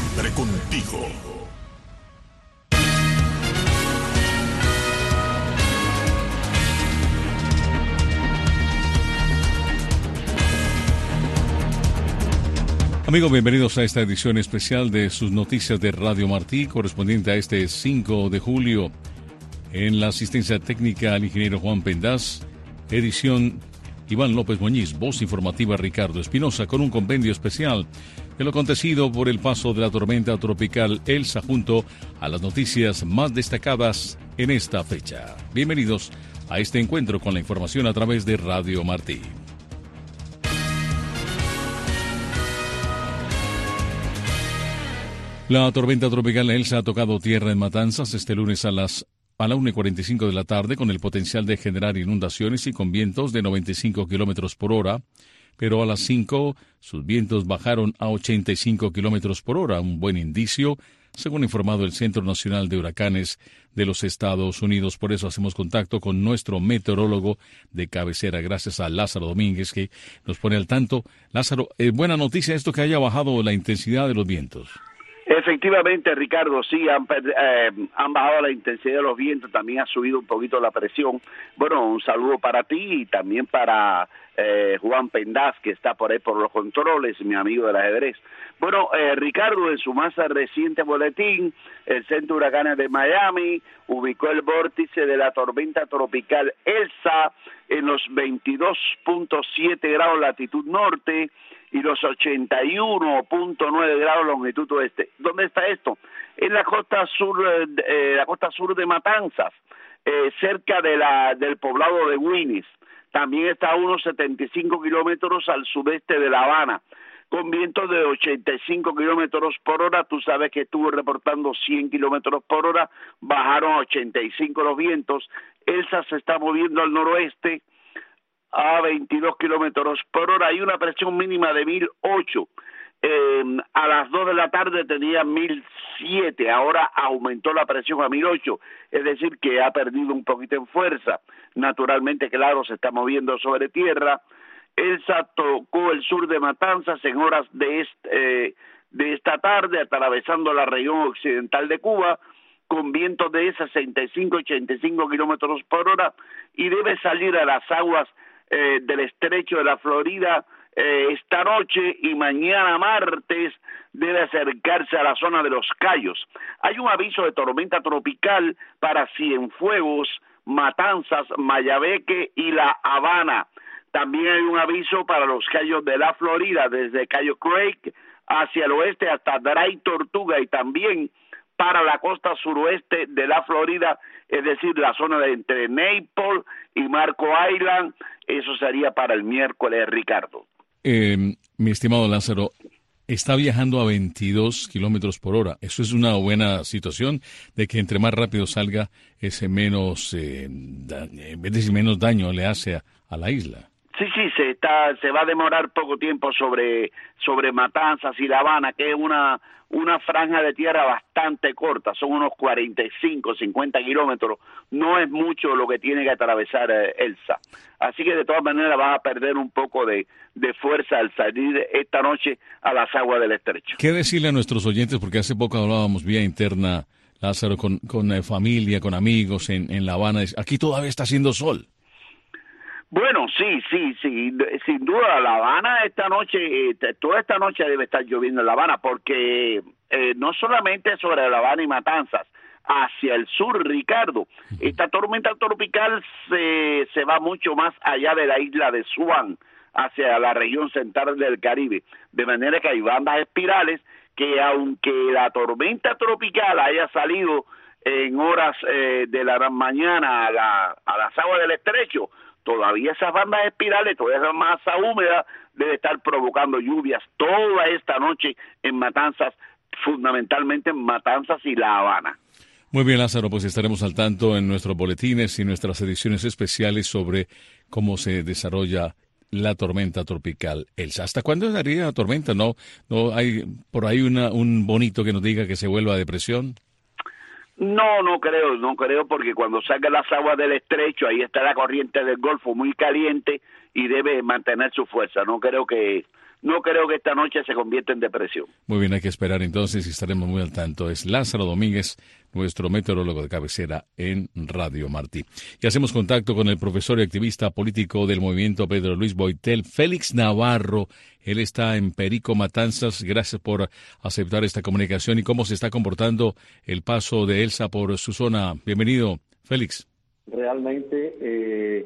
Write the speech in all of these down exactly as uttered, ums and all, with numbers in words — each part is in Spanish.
Siempre contigo. Amigos, bienvenidos a esta edición especial de sus noticias de Radio Martí, correspondiente a este cinco de julio. En la asistencia técnica al ingeniero Juan Pendaz, edición Iván López Muñiz, voz informativa Ricardo Espinosa, con un compendio especial de lo acontecido por el paso de la tormenta tropical Elsa junto a las noticias más destacadas en esta fecha. Bienvenidos a este encuentro con la información a través de Radio Martí. La tormenta tropical Elsa ha tocado tierra en Matanzas este lunes a las a la una y cuarenta y cinco de la tarde con el potencial de generar inundaciones y con vientos de noventa y cinco kilómetros por hora, pero a las cinco sus vientos bajaron a ochenta y cinco kilómetros por hora, un buen indicio, según ha informado el Centro Nacional de Huracanes de los Estados Unidos. Por eso hacemos contacto con nuestro meteorólogo de cabecera, gracias a Lázaro Domínguez, que nos pone al tanto. Lázaro, eh, buena noticia esto que haya bajado la intensidad de los vientos. Efectivamente, Ricardo, sí, han, eh, han bajado la intensidad de los vientos, también ha subido un poquito la presión. Bueno, un saludo para ti y también para eh, Juan Pendaz, que está por ahí por los controles, mi amigo del ajedrez. Bueno, eh, Ricardo, en su más reciente boletín, el Centro de Huracanes de Miami ubicó el vórtice de la tormenta tropical Elsa en los veintidós punto siete grados latitud norte y los ochenta y uno punto nueve grados longitud oeste. ¿Dónde está esto? En la costa sur, eh, la costa sur de Matanzas, eh, cerca de la del poblado de Winnis. También está a unos setenta y cinco kilómetros al sudeste de La Habana, con vientos de ochenta y cinco kilómetros por hora. Tú sabes que estuvo reportando cien kilómetros por hora, bajaron a ochenta y cinco los vientos. Elsa se está moviendo al noroeste a veintidós kilómetros por hora. Hay una presión mínima de mil ocho. Eh, a las dos de la tarde tenía mil siete, ahora aumentó la presión a mil ocho, es decir que ha perdido un poquito en fuerza. Naturalmente, claro, se está moviendo sobre tierra. Elsa tocó el sur de Matanzas en horas de, este, eh, de esta tarde, atravesando la región occidental de Cuba, con vientos de sesenta y cinco a ochenta y cinco kilómetros por hora, y debe salir a las aguas eh, del estrecho de la Florida eh, esta noche, y mañana martes debe acercarse a la zona de Los Cayos. Hay un aviso de tormenta tropical para Cienfuegos, Matanzas, Mayabeque y La Habana. También hay un aviso para los Cayos de la Florida, desde Cayo Craig hacia el oeste hasta Dry Tortuga, y también para la costa suroeste de la Florida, es decir, la zona de entre Naples y Marco Island. Eso sería para el miércoles, Ricardo. Eh, mi estimado Lázaro, está viajando a veintidós kilómetros por hora. Eso es una buena situación, de que entre más rápido salga, ese menos, eh, da, en vez de decir menos daño le hace a, a la isla. Sí, sí, se está, se va a demorar poco tiempo sobre, sobre Matanzas y La Habana, que es una, una franja de tierra bastante corta, son unos cuarenta y cinco, cincuenta kilómetros, no es mucho lo que tiene que atravesar eh, Elsa. Así que de todas maneras va a perder un poco de, de fuerza al salir esta noche a las aguas del estrecho. ¿Qué decirle a nuestros oyentes? Porque hace poco hablábamos vía interna, Lázaro, con, con eh, familia, con amigos en, en La Habana. Aquí todavía está haciendo sol. Bueno, sí, sí, sí, sin duda, La Habana esta noche, eh, toda esta noche debe estar lloviendo en La Habana, porque eh, no solamente sobre La Habana y Matanzas, hacia el sur, Ricardo, esta tormenta tropical se, se va mucho más allá de la isla de Swan, hacia la región central del Caribe, de manera que hay bandas espirales que, aunque la tormenta tropical haya salido en horas eh, de la mañana a, la, a las aguas del estrecho, todavía esas bandas espirales, toda esa masa húmeda debe estar provocando lluvias toda esta noche en Matanzas, fundamentalmente en Matanzas y La Habana. Muy bien, Lázaro, pues estaremos al tanto en nuestros boletines y nuestras ediciones especiales sobre cómo se desarrolla la tormenta tropical Elsa. ¿Hasta cuándo daría la tormenta? ¿No, no hay por ahí una, un bonito que nos diga que se vuelva a depresión? No, no creo, no creo, porque cuando salgan las aguas del estrecho, ahí está la corriente del Golfo muy caliente y debe mantener su fuerza. No creo que no creo que esta noche se convierta en depresión. Muy bien, hay que esperar entonces y estaremos muy al tanto. Es Lázaro Domínguez, nuestro meteorólogo de cabecera en Radio Martí. Y hacemos contacto con el profesor y activista político del movimiento Pedro Luis Boitel, Félix Navarro. Él está en Perico, Matanzas. Gracias por aceptar esta comunicación y cómo se está comportando el paso de Elsa por su zona. Bienvenido, Félix. Realmente eh,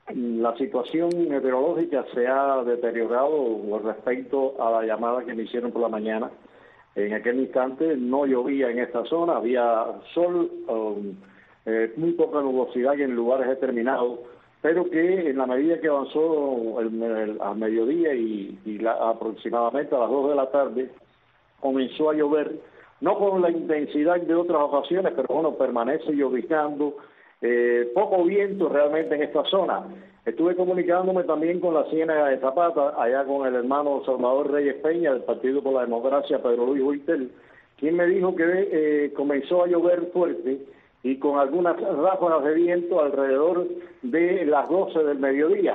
la situación meteorológica se ha deteriorado con respecto a la llamada que me hicieron por la mañana. En aquel instante no llovía en esta zona, había sol, um, eh, muy poca nubosidad en lugares determinados, pero que en la medida que avanzó el, el, a mediodía y, y la, aproximadamente a las dos de la tarde, comenzó a llover, no con la intensidad de otras ocasiones, pero bueno, permanece lloviznando. Eh, poco viento realmente en esta zona. Estuve comunicándome también con la Ciénaga de Zapata, allá con el hermano Salvador Reyes Peña, del Partido por la Democracia, Pedro Luis Boitel, quien me dijo que eh, comenzó a llover fuerte y con algunas ráfagas de viento alrededor de las doce del mediodía.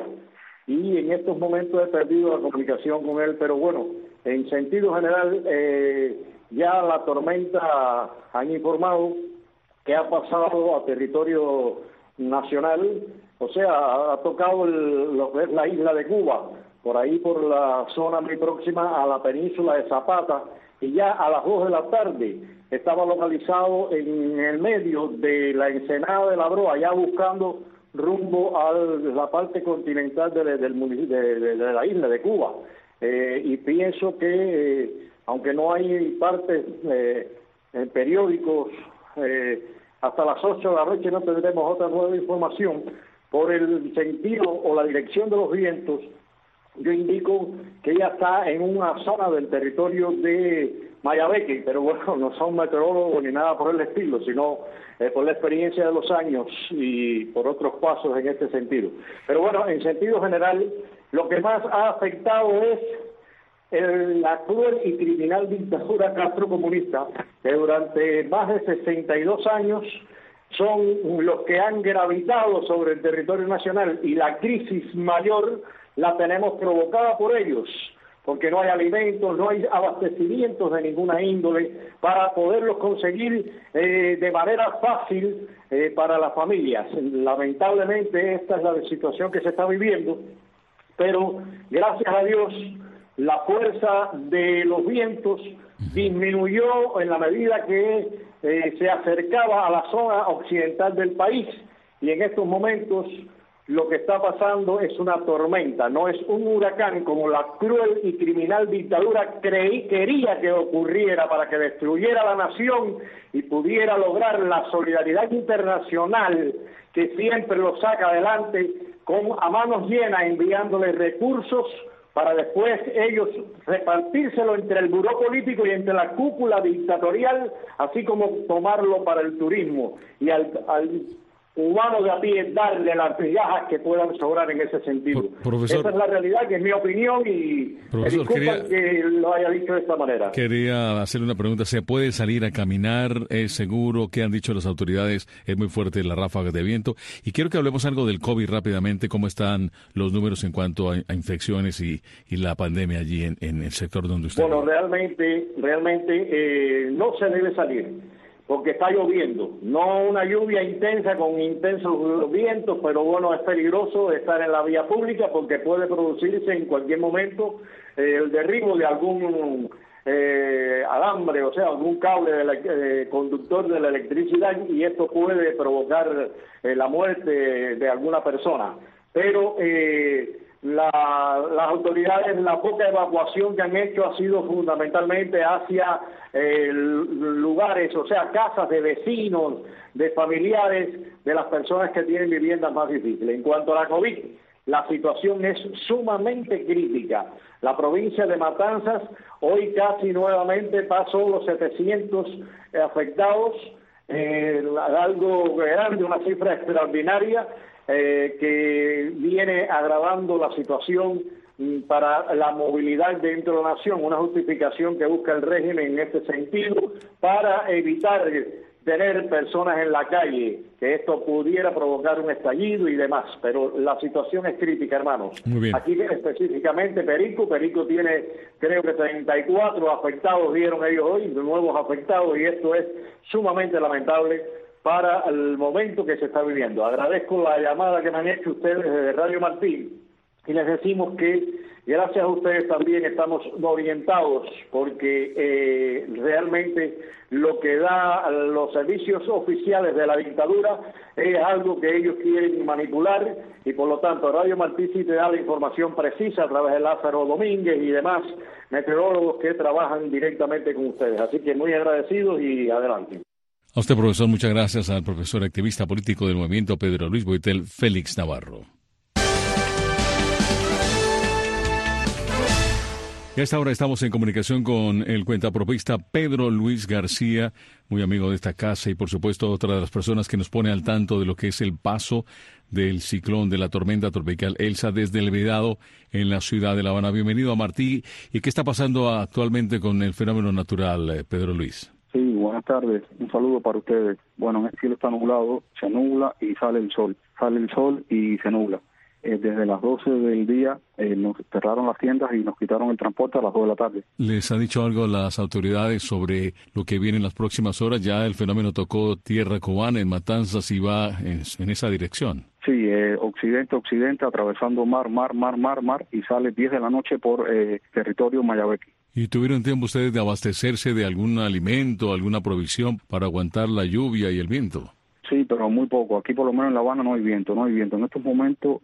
Y en estos momentos he perdido la comunicación con él, pero bueno, en sentido general, eh, ya la tormenta han informado que ha pasado a territorio nacional, o sea, ha tocado el, lo que es la isla de Cuba, por ahí por la zona muy próxima a la península de Zapata, y ya a las dos de la tarde estaba localizado en el medio de la ensenada de la Broa, ya buscando rumbo a la parte continental de, del municipio, de, de, de la isla de Cuba. Eh, y pienso que, eh, aunque no hay partes eh, en periódicos, eh, hasta las ocho de la noche no tendremos otra nueva información. Por el sentido o la dirección de los vientos, yo indico que ella está en una zona del territorio de Mayabeque, pero bueno, no son meteorólogos ni nada por el estilo, sino eh, por la experiencia de los años y por otros pasos en este sentido. Pero bueno, en sentido general, lo que más ha afectado es el, la cruel y criminal dictadura castrocomunista, que durante más de sesenta y dos años son los que han gravitado sobre el territorio nacional, y la crisis mayor la tenemos provocada por ellos, porque no hay alimentos, no hay abastecimientos de ninguna índole para poderlos conseguir eh, de manera fácil eh, para las familias. Lamentablemente esta es la situación que se está viviendo, pero gracias a Dios la fuerza de los vientos disminuyó en la medida que eh, se acercaba a la zona occidental del país, y en estos momentos lo que está pasando es una tormenta, no es un huracán como la cruel y criminal dictadura creí, quería que ocurriera para que destruyera la nación y pudiera lograr la solidaridad internacional que siempre lo saca adelante con a manos llenas, enviándole recursos para después ellos repartírselo entre el buró político y entre la cúpula dictatorial, así como tomarlo para el turismo, y al, al cubano de a pie darle las migajas que puedan sobrar en ese sentido. Por, profesor, esa es la realidad, que es mi opinión, y profesor, quería, que lo haya dicho de esta manera. Quería hacerle una pregunta. ¿Se puede salir a caminar? ¿Es seguro? ¿Qué han dicho las autoridades? Es muy fuerte la ráfaga de viento. Y quiero que hablemos algo del COVID rápidamente. ¿Cómo están los números en cuanto a, a infecciones y, y la pandemia allí en, en el sector donde usted Bueno, vive? realmente, realmente eh, no se debe salir, porque está lloviendo, no una lluvia intensa con intensos vientos, pero bueno, es peligroso estar en la vía pública porque puede producirse en cualquier momento eh, el derribo de algún eh, alambre, o sea, algún cable de la, eh, conductor de la electricidad, y esto puede provocar eh, la muerte de alguna persona. Pero eh, La, las autoridades, la poca evacuación que han hecho ha sido fundamentalmente hacia eh, lugares, o sea, casas de vecinos, de familiares, de las personas que tienen viviendas más difíciles. En cuanto a la COVID, la situación es sumamente crítica. La provincia de Matanzas hoy casi nuevamente pasó los setecientos afectados, eh, algo grande, una cifra extraordinaria, Eh, que viene agravando la situación mm, para la movilidad dentro de la nación, una justificación que busca el régimen en este sentido para evitar tener personas en la calle, que esto pudiera provocar un estallido y demás, pero la situación es crítica, hermanos. Muy bien. Aquí específicamente Perico, Perico tiene creo que treinta y cuatro afectados, vieron ellos hoy, nuevos afectados, y esto es sumamente lamentable para el momento que se está viviendo. Agradezco la llamada que me han hecho ustedes desde Radio Martín, y les decimos que gracias a ustedes también estamos orientados, porque eh, realmente lo que da los servicios oficiales de la dictadura es algo que ellos quieren manipular, y por lo tanto Radio Martín sí te da la información precisa a través de Lázaro Domínguez y demás meteorólogos que trabajan directamente con ustedes. Así que muy agradecidos y adelante. A usted, profesor, muchas gracias al profesor activista político del movimiento Pedro Luis Boitel, Félix Navarro. Y a esta hora estamos en comunicación con el cuentapropista Pedro Luis García, muy amigo de esta casa y por supuesto otra de las personas que nos pone al tanto de lo que es el paso del ciclón, de la tormenta tropical Elsa desde el Vedado en la ciudad de La Habana. Bienvenido a Martí. ¿Y qué está pasando actualmente con el fenómeno natural, Pedro Luis? Sí, buenas tardes. Un saludo para ustedes. Bueno, el cielo está nublado, se nubla y sale el sol. Sale el sol y se nubla. Eh, desde las doce del día eh, nos cerraron las tiendas y nos quitaron el transporte a las dos de la tarde. ¿Les ha dicho algo las autoridades sobre lo que viene en las próximas horas? Ya el fenómeno tocó tierra cubana en Matanzas y va en, en esa dirección. Sí, eh, occidente, occidente, atravesando mar, mar, mar, mar, mar, y sale diez de la noche por eh, territorio Mayabeque. ¿Y tuvieron tiempo ustedes de abastecerse de algún alimento, alguna provisión para aguantar la lluvia y el viento? Sí, pero muy poco. Aquí por lo menos en La Habana no hay viento, no hay viento. En estos momentos,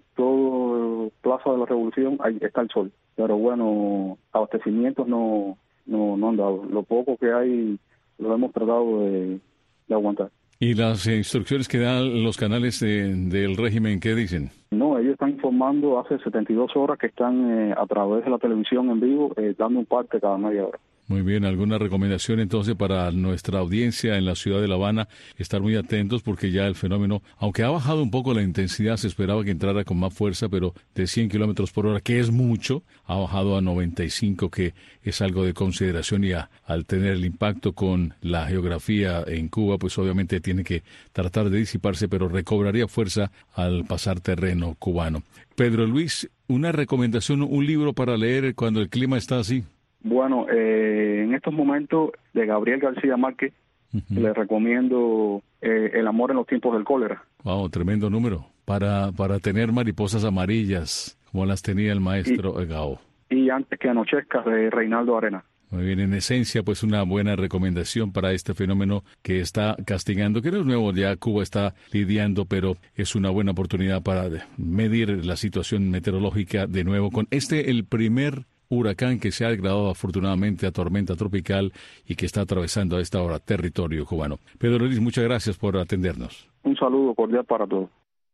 todo Plaza de la Revolución, ahí está el sol. Pero bueno, abastecimientos no, no, no han dado. Lo poco que hay lo hemos tratado de, de aguantar. ¿Y las instrucciones que dan los canales de, del régimen, qué dicen? No, ellos están informando hace setenta y dos horas que están eh, a través de la televisión en vivo eh, dando un parte cada media hora. Muy bien, ¿alguna recomendación entonces para nuestra audiencia en la ciudad de La Habana? Estar muy atentos porque ya el fenómeno, aunque ha bajado un poco la intensidad, se esperaba que entrara con más fuerza, pero de cien kilómetros por hora, que es mucho, ha bajado a noventa y cinco, que es algo de consideración, y a, al tener el impacto con la geografía en Cuba, pues obviamente tiene que tratar de disiparse, pero recobraría fuerza al pasar terreno cubano. Pedro Luis, una recomendación, un libro para leer cuando el clima está así. Bueno, eh, en estos momentos de Gabriel García Márquez, uh-huh. le recomiendo eh, El amor en los tiempos del cólera. Wow, tremendo número. Para para tener mariposas amarillas, como las tenía el maestro y, Gao. Y Antes que anochezca, de Reinaldo Arena. Muy bien, en esencia, pues una buena recomendación para este fenómeno que está castigando, que no es nuevo, ya Cuba está lidiando, pero es una buena oportunidad para medir la situación meteorológica de nuevo con este, el primer huracán que se ha degradado afortunadamente a tormenta tropical y que está atravesando a esta hora territorio cubano. Pedro Luis, muchas gracias por atendernos. Un saludo cordial para todos.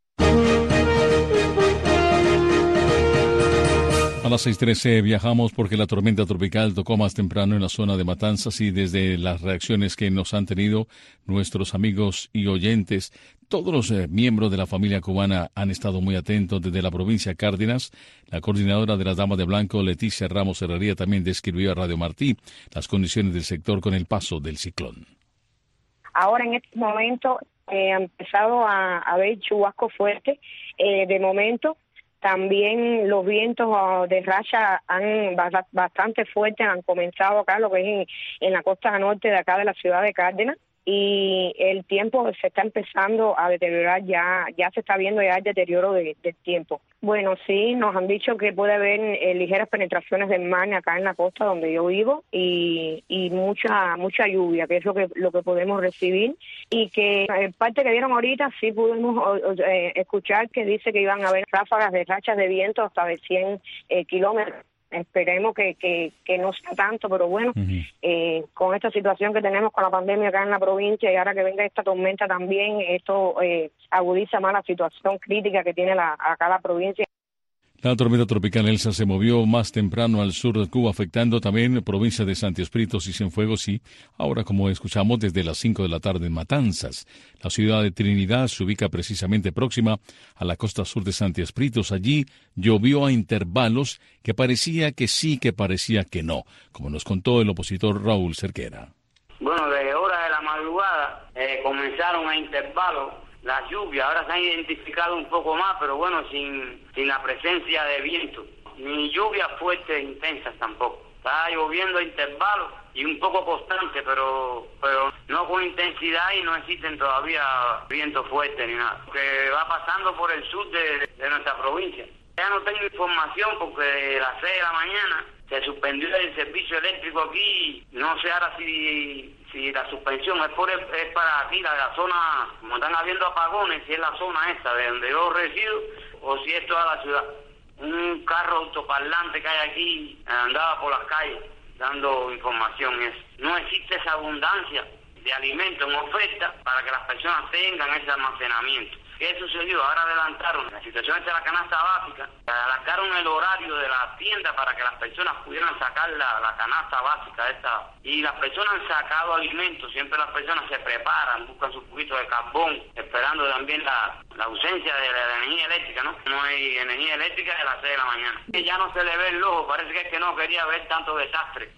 A las seis trece viajamos porque la tormenta tropical tocó más temprano en la zona de Matanzas, y desde las reacciones que nos han tenido nuestros amigos y oyentes, todos los eh, miembros de la familia cubana han estado muy atentos. Desde la provincia Cárdenas, la coordinadora de las Damas de Blanco, Leticia Ramos Herrería, también describió a Radio Martí las condiciones del sector con el paso del ciclón. Ahora en este momento eh, ha empezado a, a haber chubascos fuertes. Eh, de momento también los vientos de racha han bastante fuertes, han comenzado acá, lo que es en, en la costa norte de acá de la ciudad de Cárdenas, y el tiempo se está empezando a deteriorar, ya ya se está viendo ya el deterioro de, del tiempo. Bueno, sí, nos han dicho que puede haber eh, ligeras penetraciones del mar acá en la costa donde yo vivo, y, y mucha mucha lluvia, que es lo que lo que podemos recibir, y que el parte que dieron ahorita sí pudimos eh, escuchar que dice que iban a haber ráfagas de rachas de viento hasta de cien eh, kilómetros. Esperemos que, que, que no sea tanto, pero bueno, uh-huh. eh, con esta situación que tenemos con la pandemia acá en la provincia, y ahora que venga esta tormenta también, esto eh, agudiza más la situación crítica que tiene la, acá la provincia. La tormenta tropical Elsa se movió más temprano al sur de Cuba, afectando también provincias de Santi Espíritu y Cienfuegos, y ahora, como escuchamos, desde las cinco de la tarde en Matanzas. La ciudad de Trinidad se ubica precisamente próxima a la costa sur de Santi Espíritu. Allí llovió a intervalos que parecía que sí, que parecía que no, como nos contó el opositor Raúl Cerquera. Bueno, de hora de la madrugada madrugada eh, comenzaron a intervalos las lluvias. Ahora se han identificado un poco más, pero bueno, sin, sin la presencia de viento, ni lluvias fuertes e intensas tampoco. Está lloviendo a intervalos y un poco constante, pero pero no con intensidad, y no existen todavía vientos fuertes ni nada. Que va pasando por el sur de, de nuestra provincia. Ya no tengo información porque a las seis de la mañana se suspendió el servicio eléctrico aquí. No sé ahora si si la suspensión es, por, es para aquí, la, la zona, como están habiendo apagones, si es la zona esta de donde yo resido o si es toda la ciudad. Un carro autoparlante que hay aquí andaba por las calles dando información. Es, no existe esa abundancia de alimentos en oferta para que las personas tengan ese almacenamiento. ¿Qué sucedió? Ahora adelantaron la situación de la canasta básica, alargaron el horario de la tienda para que las personas pudieran sacar la, la canasta básica esta. Y las personas han sacado alimentos, siempre las personas se preparan, buscan su poquito de carbón, esperando también la, la ausencia de la, de la energía eléctrica, ¿no? No hay energía eléctrica de las seis de la mañana. Y ya no se le ve el ojo, parece que es que no quería ver tanto desastre.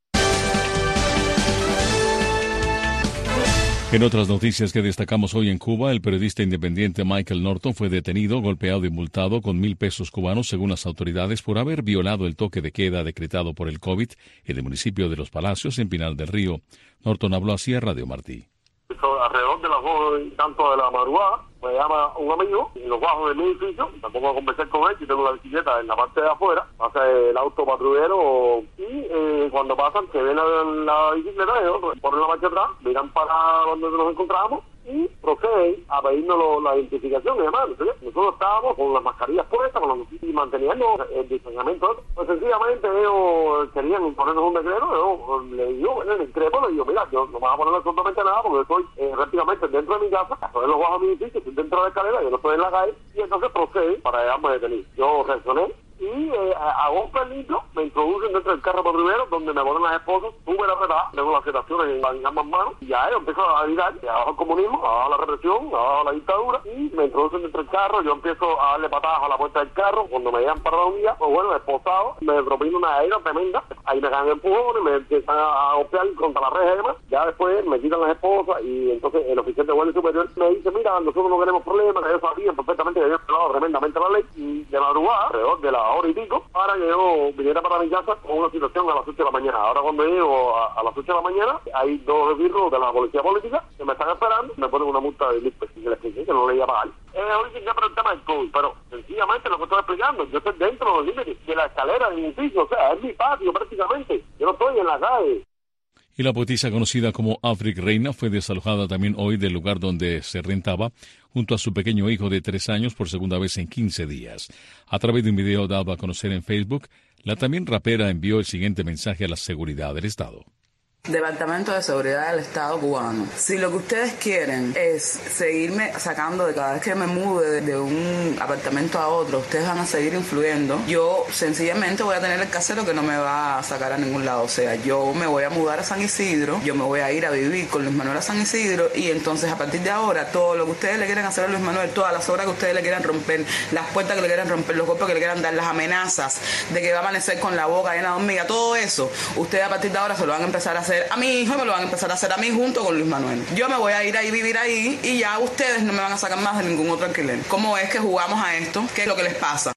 En otras noticias que destacamos hoy en Cuba, el periodista independiente Michael Norton fue detenido, golpeado y multado con mil pesos cubanos según las autoridades por haber violado el toque de queda decretado por el COVID en el municipio de Los Palacios, en Pinal del Río. Norton habló así a Radio Martí. Alrededor de las dos y tanto de la madrugada, me llama un amigo en los bajos de mi edificio, me pongo a conversar con él, y tengo la bicicleta en la parte de afuera, pasa el auto patrullero y eh, cuando pasan, se ven la, la bicicleta, ellos ponen la marcha atrás, miran para donde nos encontramos y proceden a pedirnos lo, la identificación y demás. Nosotros estábamos con las mascarillas puestas, con los, y manteniendo el distanciamiento. Pues sencillamente ellos querían ponernos un decreto. Yo le digo, en el decreto le digo, mira, yo no me voy a poner absolutamente nada porque yo estoy eh, prácticamente dentro de mi casa, estoy en los bajos de mi edificio, estoy dentro de la escalera, yo no estoy en la calle, y entonces proceden para dejarme detenido. Yo reaccioné y eh, a golpe limpio me introducen dentro del carro patrullero donde me ponen las esposas, súper apretadas, tengo las aceptaciones en, en ambas manos, y ya yo empiezo a gritar, abajo el comunismo, abajo la represión, abajo la dictadura, y me introducen dentro del carro, yo empiezo a darle patadas a la puerta del carro, cuando me llegan para la unidad, pues bueno, esposado, me propino una aire tremenda, ahí me caen empujones, me empiezan a, a golpear contra la reja y demás, ya después me quitan las esposas, y entonces el oficial de guardia superior me dice, mira, nosotros no queremos problemas, que ellos sabían perfectamente que habían violado tremendamente la ley, y de madrugada, alrededor de la hora y pico, para que yo viniera para mi casa con una situación a las ocho de la mañana. Ahora cuando llego a, a las ocho de la mañana, hay dos esbirros de la policía política que me están esperando, me ponen una multa de mil pesos, y les expliqué que no le iba a pagar. Es ahorita por el tema del COVID, pero sencillamente lo que estoy explicando, yo estoy dentro de los límites de la escalera de mi edificio, o sea, es mi patio prácticamente, yo no estoy en la calle. Y la poetisa conocida como Afric Reina fue desalojada también hoy del lugar donde se rentaba junto a su pequeño hijo de tres años por segunda vez en quince días. A través de un video dado a conocer en Facebook, la también rapera envió el siguiente mensaje a la seguridad del Estado. Departamento de Seguridad del Estado cubano. Si lo que ustedes quieren es seguirme sacando de cada vez que me mude de, de un apartamento a otro, ustedes van a seguir influyendo. Yo sencillamente voy a tener el casero que no me va a sacar a ningún lado. O sea, yo me voy a mudar a San Isidro, yo me voy a ir a vivir con Luis Manuel a San Isidro, y entonces a partir de ahora todo lo que ustedes le quieran hacer a Luis Manuel, todas las obras que ustedes le quieran romper, las puertas que le quieran romper, los golpes que le quieran dar, las amenazas de que va a amanecer con la boca llena de hormiga, todo eso, ustedes a partir de ahora se lo van a empezar a hacer a mi hijo y me lo van a empezar a hacer a mí junto con Luis Manuel. Yo me voy a ir ahí, vivir ahí, y ya ustedes no me van a sacar más de ningún otro alquiler. ¿Cómo es que jugamos a esto? ¿Qué es lo que les pasa?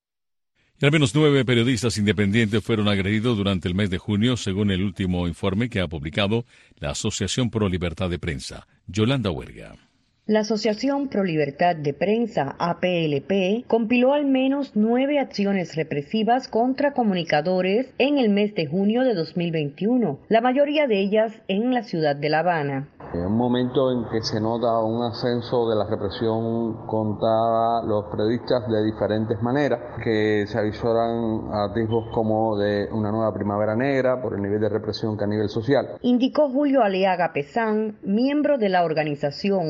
Y al menos nueve periodistas independientes fueron agredidos durante el mes de junio, según el último informe que ha publicado la Asociación Pro Libertad de Prensa. Yolanda Huerga. La Asociación Pro Libertad de Prensa, A P L P, compiló al menos nueve acciones represivas contra comunicadores en el mes de junio de dos mil veintiuno, la mayoría de ellas en la ciudad de La Habana. En un momento en que se nota un ascenso de la represión contra los periodistas de diferentes maneras, que se avisoran atisbos como de una nueva primavera negra por el nivel de represión que a nivel social. Indicó Julio Aleaga Pesán, miembro de la organización Única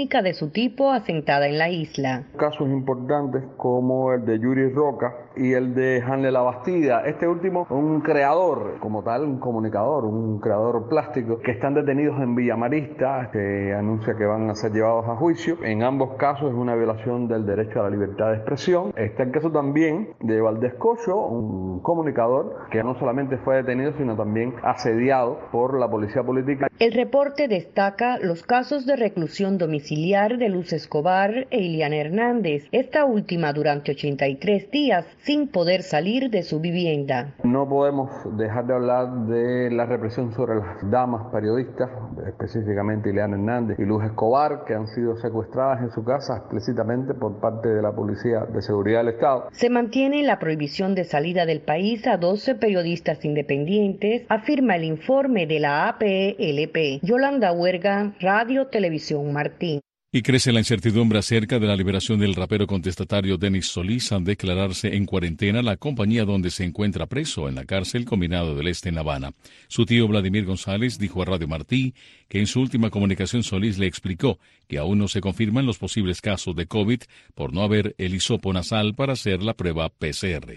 única de su tipo asentada en la isla. Casos importantes como el de Yuri Roca y el de Hanley Labastida. Este último, un creador, como tal, un comunicador, un creador plástico, que están detenidos en Villamarista, que anuncia que van a ser llevados a juicio. En ambos casos es una violación del derecho a la libertad de expresión. Está el caso también de Valdés Cocho, un comunicador que no solamente fue detenido, sino también asediado por la policía política. El reporte destaca los casos de reclusión domiciliar de Luz Escobar e Iliana Hernández, esta última durante ochenta y tres días sin poder salir de su vivienda. No podemos dejar de hablar de la represión sobre las damas periodistas, específicamente Iliana Hernández y Luz Escobar, que han sido secuestradas en su casa explícitamente por parte de la Policía de Seguridad del Estado. Se mantiene la prohibición de salida del país a doce periodistas independientes, afirma el informe de la A P L P. Yolanda Huerga, Radio Televisión Martín. Y crece la incertidumbre acerca de la liberación del rapero contestatario Denis Solís al declararse en cuarentena la compañía donde se encuentra preso en la cárcel Combinado del Este en La Habana. Su tío Vladimir González dijo a Radio Martí que en su última comunicación Solís le explicó que aún no se confirman los posibles casos de COVID por no haber el hisopo nasal para hacer la prueba P C R.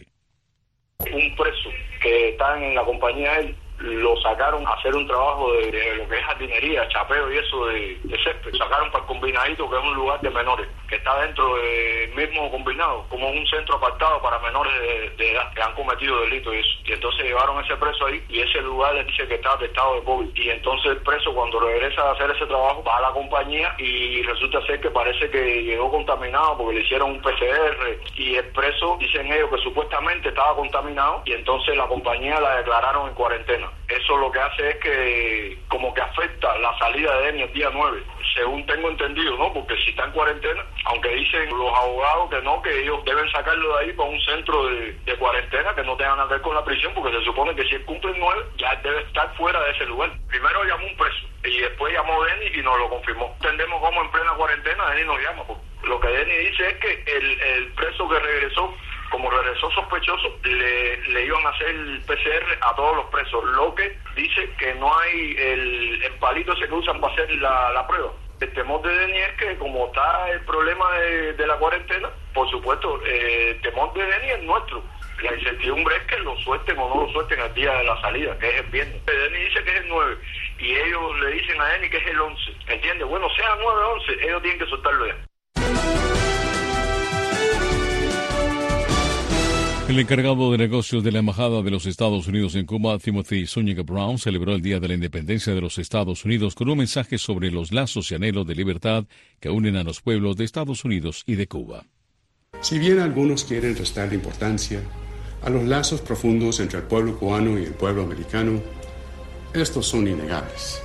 Un preso que está en la compañía de él lo sacaron a hacer un trabajo de, de lo que es jardinería, chapeo y eso de, de césped. Sacaron para el combinadito, que es un lugar de menores, que está dentro del mismo combinado, como un centro apartado para menores de, de edad que han cometido delitos y eso. Y entonces llevaron ese preso ahí y ese lugar le dice que está atestado de COVID. Y entonces el preso, cuando regresa a hacer ese trabajo, va a la compañía y resulta ser que parece que llegó contaminado porque le hicieron un P C R y el preso, dicen ellos que supuestamente estaba contaminado y entonces la compañía la declararon en cuarentena. Eso lo que hace es que como que afecta la salida de Denis el día nueve, según tengo entendido, ¿no? Porque si está en cuarentena, aunque dicen los abogados que no, que ellos deben sacarlo de ahí para un centro de, de cuarentena que no tenga nada que ver con la prisión, porque se supone que si él cumple el nueve, ya debe estar fuera de ese lugar. Primero llamó un preso y después llamó Denis y nos lo confirmó. Entendemos cómo en plena cuarentena Denis nos llama. Porque lo que Denis dice es que el, el preso que regresó, como regresó sospechoso, le, le iban a hacer el P C R a todos los presos, lo que dice que no hay el, el palito ese que usan para hacer la, la prueba. El temor de Denis es que como está el problema de, de la cuarentena, por supuesto, eh, el temor de Denis es nuestro. La incertidumbre es que lo suelten o no lo suelten el día de la salida, que es el viernes. Denis dice que es el nueve y ellos le dicen a Denis que es el once, ¿entiendes? Bueno, sea nueve o once, ellos tienen que soltarlo ya. El encargado de negocios de la Embajada de los Estados Unidos en Cuba, Timothy Zúñiga Brown, celebró el Día de la Independencia de los Estados Unidos con un mensaje sobre los lazos y anhelos de libertad que unen a los pueblos de Estados Unidos y de Cuba. Si bien algunos quieren restar importancia a los lazos profundos entre el pueblo cubano y el pueblo americano, estos son innegables.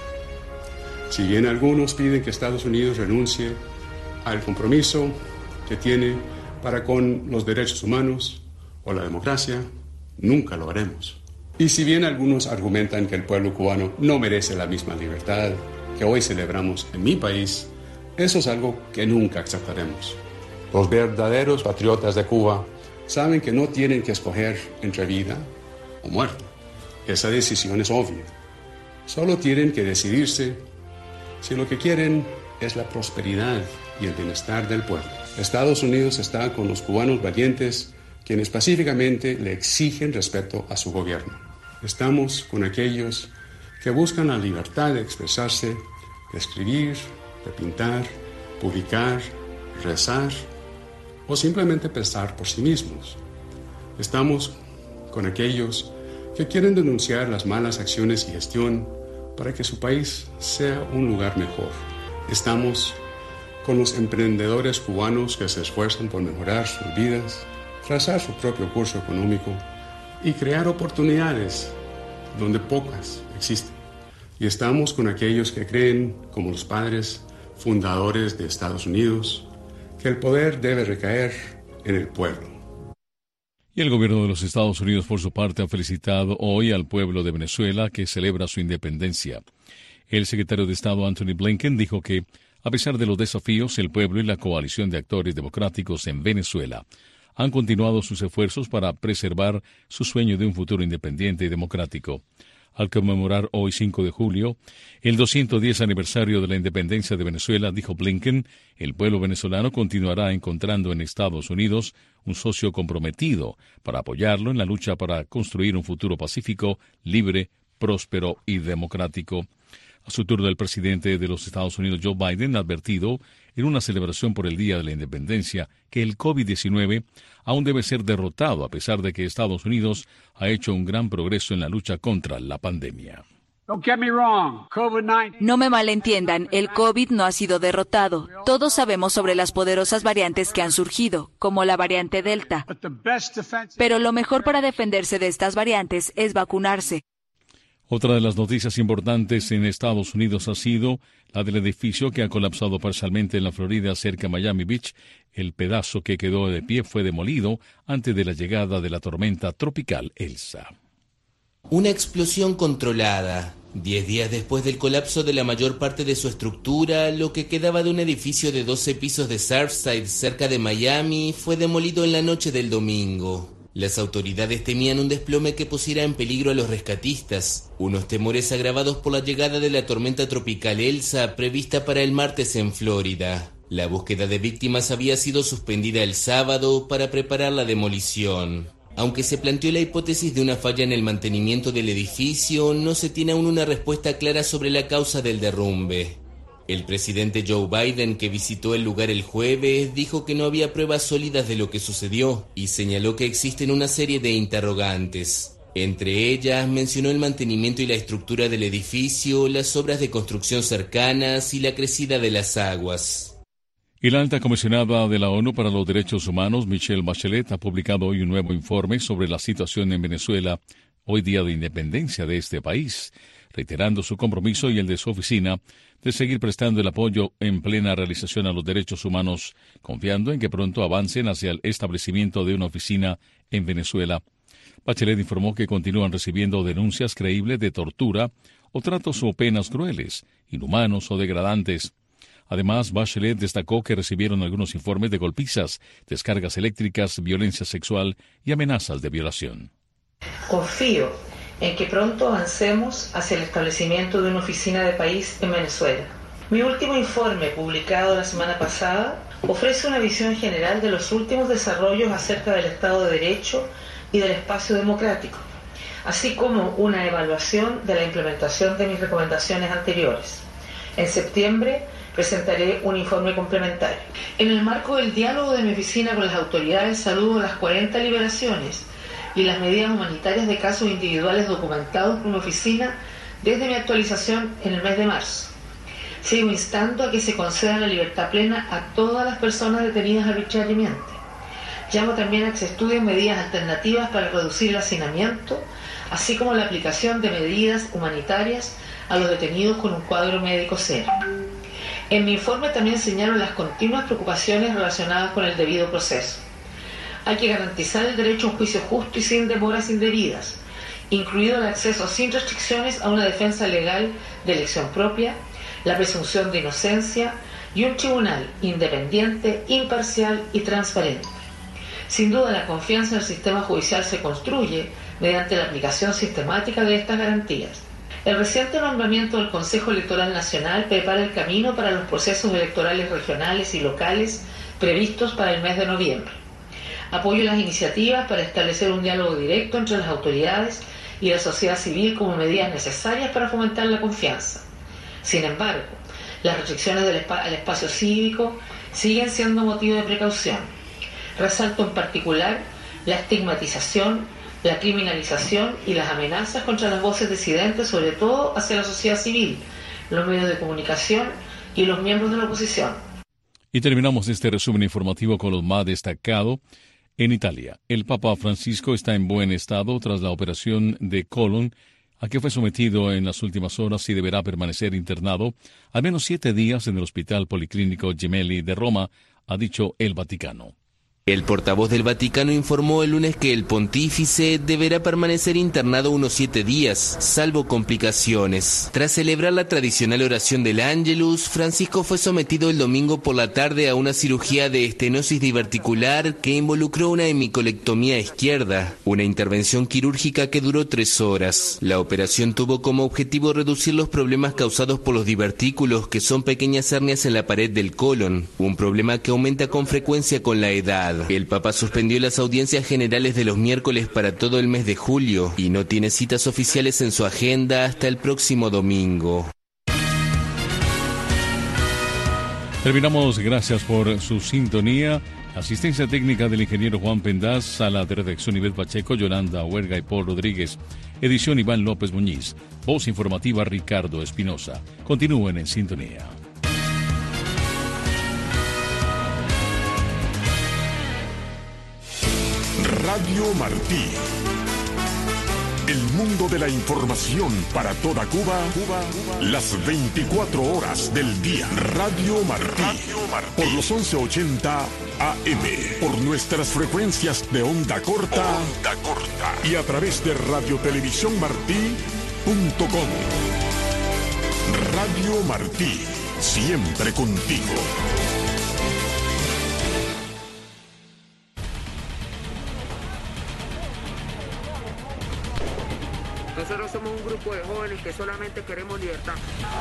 Si bien algunos piden que Estados Unidos renuncie al compromiso que tiene para con los derechos humanos o la democracia, nunca lo haremos. Y si bien algunos argumentan que el pueblo cubano no merece la misma libertad que hoy celebramos en mi país, eso es algo que nunca aceptaremos. Los verdaderos patriotas de Cuba saben que no tienen que escoger entre vida o muerte. Esa decisión es obvia. Solo tienen que decidirse si lo que quieren es la prosperidad y el bienestar del pueblo. Estados Unidos está con los cubanos valientes quienes pacíficamente le exigen respeto a su gobierno. Estamos con aquellos que buscan la libertad de expresarse, de escribir, de pintar, publicar, rezar o simplemente pensar por sí mismos. Estamos con aquellos que quieren denunciar las malas acciones y gestión para que su país sea un lugar mejor. Estamos con los emprendedores cubanos que se esfuerzan por mejorar sus vidas, trazar su propio curso económico y crear oportunidades donde pocas existen. Y estamos con aquellos que creen, como los padres fundadores de Estados Unidos, que el poder debe recaer en el pueblo. Y el gobierno de los Estados Unidos, por su parte, ha felicitado hoy al pueblo de Venezuela que celebra su independencia. El secretario de Estado Anthony Blinken dijo que, a pesar de los desafíos, el pueblo y la coalición de actores democráticos en Venezuela han continuado sus esfuerzos para preservar su sueño de un futuro independiente y democrático. Al conmemorar hoy cinco de julio el doscientos diez aniversario de la independencia de Venezuela, dijo Blinken, el pueblo venezolano continuará encontrando en Estados Unidos un socio comprometido para apoyarlo en la lucha para construir un futuro pacífico, libre, próspero y democrático. A su turno, el presidente de los Estados Unidos, Joe Biden, ha advertido en una celebración por el Día de la Independencia que el COVID diecinueve aún debe ser derrotado a pesar de que Estados Unidos ha hecho un gran progreso en la lucha contra la pandemia. No me malentiendan, el COVID no ha sido derrotado. Todos sabemos sobre las poderosas variantes que han surgido, como la variante Delta. Pero lo mejor para defenderse de estas variantes es vacunarse. Otra de las noticias importantes en Estados Unidos ha sido la del edificio que ha colapsado parcialmente en la Florida cerca de Miami Beach. El pedazo que quedó de pie fue demolido antes de la llegada de la tormenta tropical Elsa. Una explosión controlada. Diez días después del colapso de la mayor parte de su estructura, lo que quedaba de un edificio de doce pisos de Surfside cerca de Miami fue demolido en la noche del domingo. Las autoridades temían un desplome que pusiera en peligro a los rescatistas, unos temores agravados por la llegada de la tormenta tropical Elsa prevista para el martes en Florida. La búsqueda de víctimas había sido suspendida el sábado para preparar la demolición. Aunque se planteó la hipótesis de una falla en el mantenimiento del edificio, no se tiene aún una respuesta clara sobre la causa del derrumbe. El presidente Joe Biden, que visitó el lugar el jueves, dijo que no había pruebas sólidas de lo que sucedió y señaló que existen una serie de interrogantes. Entre ellas, mencionó el mantenimiento y la estructura del edificio, las obras de construcción cercanas y la crecida de las aguas. Y la alta comisionada de la ONU para los Derechos Humanos, Michelle Bachelet, ha publicado hoy un nuevo informe sobre la situación en Venezuela, hoy día de independencia de este país, reiterando su compromiso y el de su oficina de seguir prestando el apoyo en plena realización a los derechos humanos, confiando en que pronto avancen hacia el establecimiento de una oficina en Venezuela. Bachelet informó que continúan recibiendo denuncias creíbles de tortura o tratos o penas crueles, inhumanos o degradantes. Además, Bachelet destacó que recibieron algunos informes de golpizas, descargas eléctricas, violencia sexual y amenazas de violación. Confío en que pronto avancemos hacia el establecimiento de una oficina de país en Venezuela. Mi último informe, publicado la semana pasada, ofrece una visión general de los últimos desarrollos acerca del Estado de Derecho y del espacio democrático, así como una evaluación de la implementación de mis recomendaciones anteriores. En septiembre presentaré un informe complementario. En el marco del diálogo de mi oficina con las autoridades, saludo las cuarenta liberaciones y las medidas humanitarias de casos individuales documentados por mi oficina desde mi actualización en el mes de marzo. Sigo instando a que se conceda la libertad plena a todas las personas detenidas arbitrariamente. Llamo también a que se estudien medidas alternativas para reducir el hacinamiento, así como la aplicación de medidas humanitarias a los detenidos con un cuadro médico serio. En mi informe también señalo las continuas preocupaciones relacionadas con el debido proceso. Hay que garantizar el derecho a un juicio justo y sin demoras indebidas, incluido el acceso sin restricciones a una defensa legal de elección propia, la presunción de inocencia y un tribunal independiente, imparcial y transparente. Sin duda, la confianza en el sistema judicial se construye mediante la aplicación sistemática de estas garantías. El reciente nombramiento del Consejo Electoral Nacional prepara el camino para los procesos electorales regionales y locales previstos para el mes de noviembre. Apoyo las iniciativas para establecer un diálogo directo entre las autoridades y la sociedad civil como medidas necesarias para fomentar la confianza. Sin embargo, las restricciones del espa- al espacio cívico siguen siendo motivo de precaución. Resalto en particular la estigmatización, la criminalización y las amenazas contra las voces disidentes, sobre todo hacia la sociedad civil, los medios de comunicación y los miembros de la oposición. Y terminamos este resumen informativo con lo más destacado. En Italia, el Papa Francisco está en buen estado tras la operación de colon a que fue sometido en las últimas horas y deberá permanecer internado al menos siete días en el Hospital Policlínico Gemelli de Roma, ha dicho el Vaticano. El portavoz del Vaticano informó el lunes que el pontífice deberá permanecer internado unos siete días, salvo complicaciones. Tras celebrar la tradicional oración del Ángelus, Francisco fue sometido el domingo por la tarde a una cirugía de estenosis diverticular que involucró una hemicolectomía izquierda, una intervención quirúrgica que duró tres horas. La operación tuvo como objetivo reducir los problemas causados por los divertículos, que son pequeñas hernias en la pared del colon, un problema que aumenta con frecuencia con la edad. El Papa suspendió las audiencias generales de los miércoles para todo el mes de julio y no tiene citas oficiales en su agenda hasta el próximo domingo. Terminamos, gracias por su sintonía. Asistencia técnica del ingeniero Juan Pendaz, sala de redacción Ivette Pacheco, Yolanda Huerga y Paul Rodríguez. Edición Iván López Muñiz. Voz informativa Ricardo Espinosa. Continúen en sintonía. Radio Martí. El mundo de la información para toda Cuba, Cuba, Cuba, las veinticuatro horas del día. Radio Martí. Radio Martí. Por los once ochenta A M. Por nuestras frecuencias de onda corta. Onda corta. Y a través de radiotelevisión martí punto com. Radio Martí. Siempre contigo. Nosotros somos un grupo de jóvenes que solamente queremos libertad.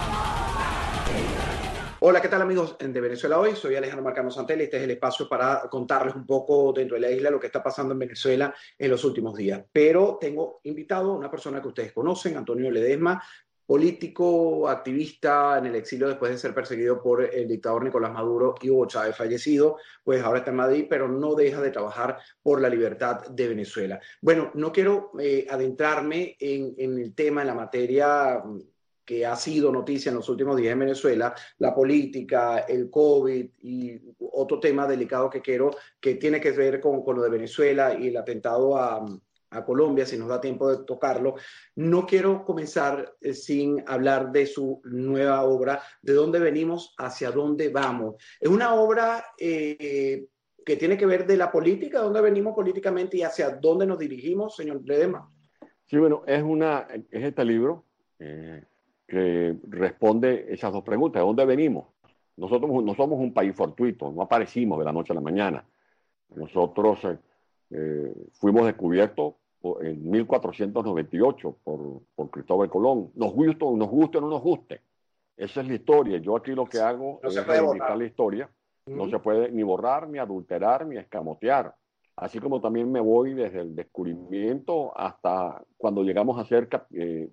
Hola, ¿qué tal amigos de Venezuela Hoy? Soy Alejandro Marcano Santelli. Este es el espacio para contarles un poco dentro de la isla lo que está pasando en Venezuela en los últimos días. Pero tengo invitado a una persona que ustedes conocen, Antonio Ledesma, político, activista en el exilio después de ser perseguido por el dictador Nicolás Maduro y Hugo Chávez, fallecido, pues ahora está en Madrid, pero no deja de trabajar por la libertad de Venezuela. Bueno, no quiero eh, adentrarme en, en el tema, en la materia que ha sido noticia en los últimos días en Venezuela, la política, el COVID y otro tema delicado que quiero, que tiene que ver con, con lo de Venezuela y el atentado a... a Colombia, si nos da tiempo de tocarlo. No quiero comenzar eh, sin hablar de su nueva obra, de dónde venimos, hacia dónde vamos. Es una obra eh, que tiene que ver de la política, dónde venimos políticamente y hacia dónde nos dirigimos, señor Ledesma. Sí, bueno, es, una, es este libro eh, que responde esas dos preguntas. ¿De dónde venimos? Nosotros no somos un país fortuito, no aparecimos de la noche a la mañana. Nosotros eh, eh, fuimos descubiertos en mil cuatrocientos noventa y ocho por, por Cristóbal Colón. Nos guste, nos guste o no nos guste. Esa es la historia. Yo aquí lo que hago no es reivindicar la historia. Uh-huh. No se puede ni borrar, ni adulterar, ni escamotear. Así como también me voy desde el descubrimiento hasta cuando llegamos a ser cap eh,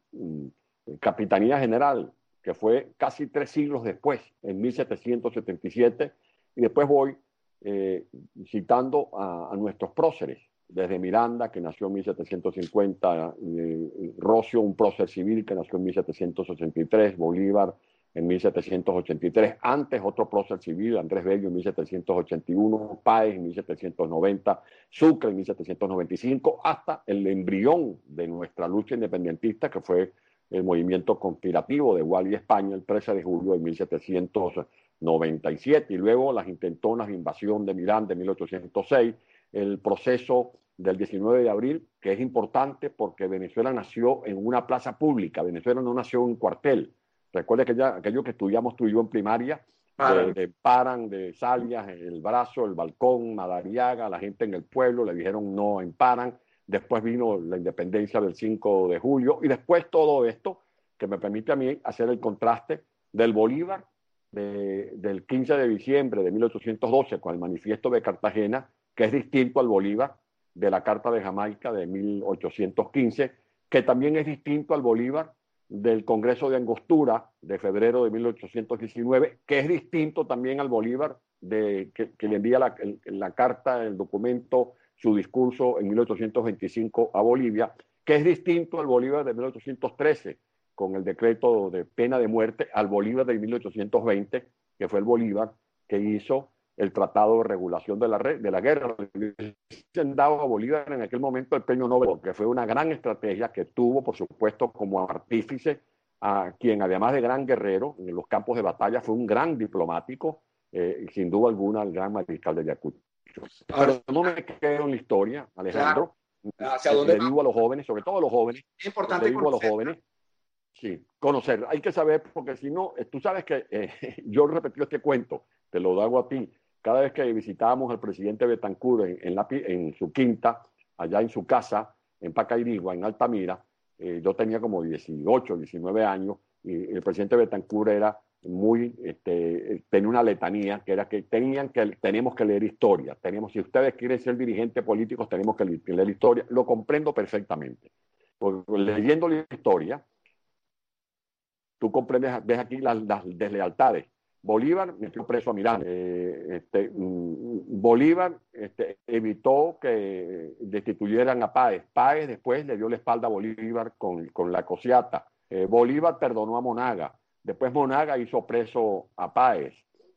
Capitanía General, que fue casi tres siglos después, en mil setecientos setenta y siete, y después voy eh, citando a, a nuestros próceres. Desde Miranda, que nació en mil setecientos cincuenta, eh, Rocio, un prócer civil que nació en mil setecientos ochenta y tres, Bolívar en mil setecientos ochenta y tres, antes otro prócer civil, Andrés Bello en mil setecientos ochenta y uno, Páez en mil setecientos noventa, Sucre en mil setecientos noventa y cinco, hasta el embrión de nuestra lucha independentista, que fue el movimiento conspirativo de Gual y España el trece de julio de mil setecientos noventa y siete, y luego las intentonas de invasión de Miranda en mil ochocientos seis, el proceso del diecinueve de abril, que es importante porque Venezuela nació en una plaza pública, Venezuela no nació en un cuartel. Recuerde que ya, aquello que estudiamos tú y yo en primaria, de, de Paran, de Salias, el Brazo, el Balcón, Madariaga, la gente en el pueblo le dijeron no en Paran, después vino la independencia del cinco de julio, y después todo esto, que me permite a mí hacer el contraste del Bolívar de, del quince de diciembre de mil ochocientos doce, con el manifiesto de Cartagena, que es distinto al Bolívar de la Carta de Jamaica de mil ochocientos quince, que también es distinto al Bolívar del Congreso de Angostura de febrero de mil ochocientos diecinueve, que es distinto también al Bolívar de, que, que le envía la, el, la carta, el documento, su discurso en mil ochocientos veinticinco a Bolivia, que es distinto al Bolívar de mil ochocientos trece, con el decreto de pena de muerte, al Bolívar de mil ochocientos veinte, que fue el Bolívar que hizo el Tratado de Regulación de la, de la Guerra. Se han dado a Bolívar en aquel momento el premio Nobel, porque fue una gran estrategia que tuvo, por supuesto, como artífice, a quien además de gran guerrero en los campos de batalla, fue un gran diplomático, eh, y sin duda alguna el gran mariscal de Ayacucho. Pero no me quedo en la historia, Alejandro. Claro. ¿Hacia dónde le digo a los jóvenes, sobre todo a los jóvenes, es importante le digo a los jóvenes, sí, conocer. Hay que saber, porque si no, tú sabes que eh, yo he repetido este cuento, te lo hago a ti. Cada vez que visitábamos al presidente Betancur en, en, la, en su quinta, allá en su casa, en Pacairigua, en Altamira, eh, yo tenía como dieciocho, diecinueve años, y el presidente Betancur era muy, este, tenía una letanía que era que tenían que, tenemos que leer historia, tenemos, si ustedes quieren ser dirigentes políticos, tenemos que leer historia. Lo comprendo perfectamente, porque leyendo la historia, tú comprendes, ves aquí las, las deslealtades. Bolívar metió preso a Miranda. Eh, este, Bolívar este, evitó que destituyeran a Páez. Páez después le dio la espalda a Bolívar con, con la cosiata. Eh, Bolívar perdonó a Monaga. Después Monaga hizo preso a Páez.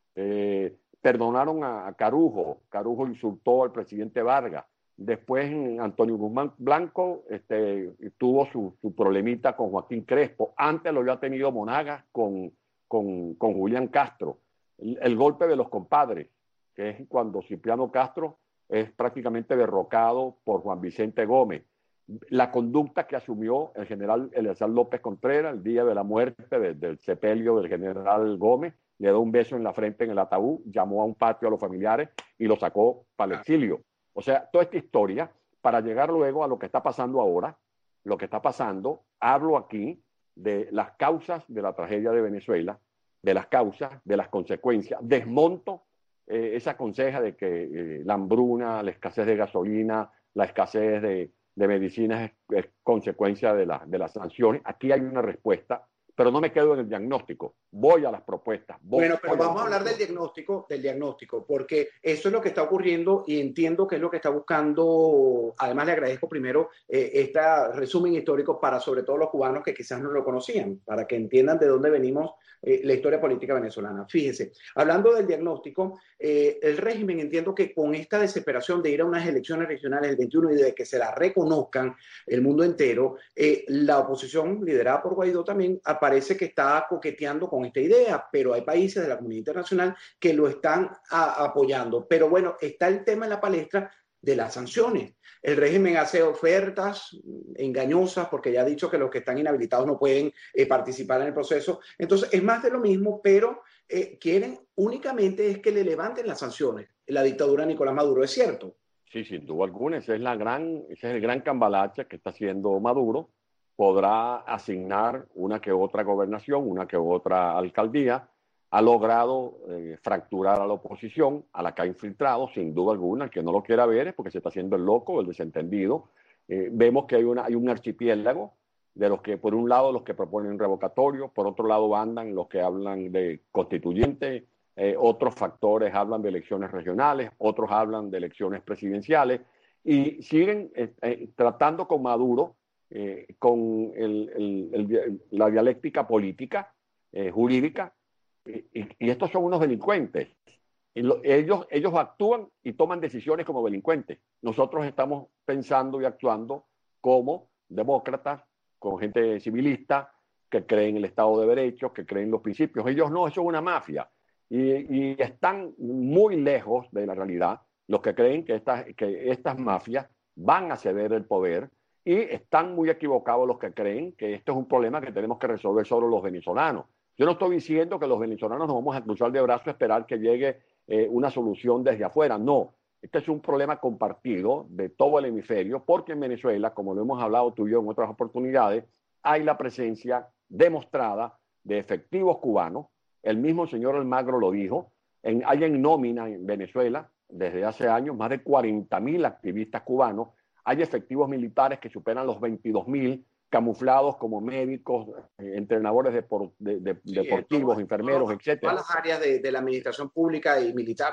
Eh, perdonaron a, a Carujo. Carujo insultó al presidente Vargas. Después Antonio Guzmán Blanco este, tuvo su, su problemita con Joaquín Crespo. Antes lo había tenido Monaga con... Con, con Julián Castro, el, el golpe de los compadres, que es cuando Cipriano Castro es prácticamente derrocado por Juan Vicente Gómez. La conducta que asumió el general Eleazar López Contreras el día de la muerte de, del sepelio del general Gómez, le dio un beso en la frente en el ataúd, llamó a un patio a los familiares y lo sacó para el exilio. O sea, toda esta historia, para llegar luego a lo que está pasando ahora, lo que está pasando, hablo aquí de las causas de la tragedia de Venezuela, de las causas, de las consecuencias, desmonto eh, esa conseja de que eh, la hambruna, la escasez de gasolina, la escasez de, de medicinas es, es consecuencia de, la, de las sanciones. Aquí hay una respuesta, pero no me quedo en el diagnóstico, voy a las propuestas. Voy, bueno, pero voy vamos a hablar del diagnóstico, del diagnóstico, porque eso es lo que está ocurriendo y entiendo que es lo que está buscando. Además, le agradezco primero eh, este resumen histórico para sobre todo los cubanos que quizás no lo conocían, para que entiendan de dónde venimos eh, la historia política venezolana. Fíjese, hablando del diagnóstico, eh, el régimen, entiendo que con esta desesperación de ir a unas elecciones regionales el veintiuno y de que se las reconozcan el mundo entero, eh, la oposición liderada por Guaidó también parece que está coqueteando con esta idea, pero hay países de la comunidad internacional que lo están a, apoyando. Pero bueno, está el tema en la palestra de las sanciones. El régimen hace ofertas engañosas porque ya ha dicho que los que están inhabilitados no pueden eh, participar en el proceso. Entonces, es más de lo mismo, pero eh, quieren únicamente es que le levanten las sanciones. La dictadura de Nicolás Maduro, ¿es cierto? Sí, sin duda alguna. Ese es, la gran, ese es el gran cambalache que está haciendo Maduro. Podrá asignar una que otra gobernación, una que otra alcaldía. Ha logrado eh, fracturar a la oposición, a la que ha infiltrado, sin duda alguna. El que no lo quiera ver es porque se está haciendo el loco, el desentendido. Eh, vemos que hay, una, hay un archipiélago de los que, por un lado, los que proponen revocatorio, por otro lado, andan los que hablan de constituyente, eh, otros factores hablan de elecciones regionales, otros hablan de elecciones presidenciales, y siguen eh, eh, tratando con Maduro, eh, con el, el, el, la dialéctica política, eh, jurídica, y, y estos son unos delincuentes. Y lo, ellos, ellos actúan y toman decisiones como delincuentes. Nosotros estamos pensando y actuando como demócratas, con gente civilista, que creen en el Estado de Derecho, que creen en los principios. Ellos no, eso es una mafia. Y, y están muy lejos de la realidad los que creen que estas, que estas mafias van a ceder el poder, y están muy equivocados los que creen que esto es un problema que tenemos que resolver solo los venezolanos. Yo no estoy diciendo que los venezolanos nos vamos a cruzar de brazos a esperar que llegue eh, una solución desde afuera. No, este es un problema compartido de todo el hemisferio, porque en Venezuela, como lo hemos hablado tú y yo en otras oportunidades, hay la presencia demostrada de efectivos cubanos. El mismo señor Almagro lo dijo. En, hay en nómina en Venezuela desde hace años más de cuarenta mil activistas cubanos. Hay efectivos militares que superan los veintidós mil, camuflados como médicos, eh, entrenadores de, de, de, sí, deportivos, todo, enfermeros, todo, etcétera. Todas las áreas de, de la administración pública y militar.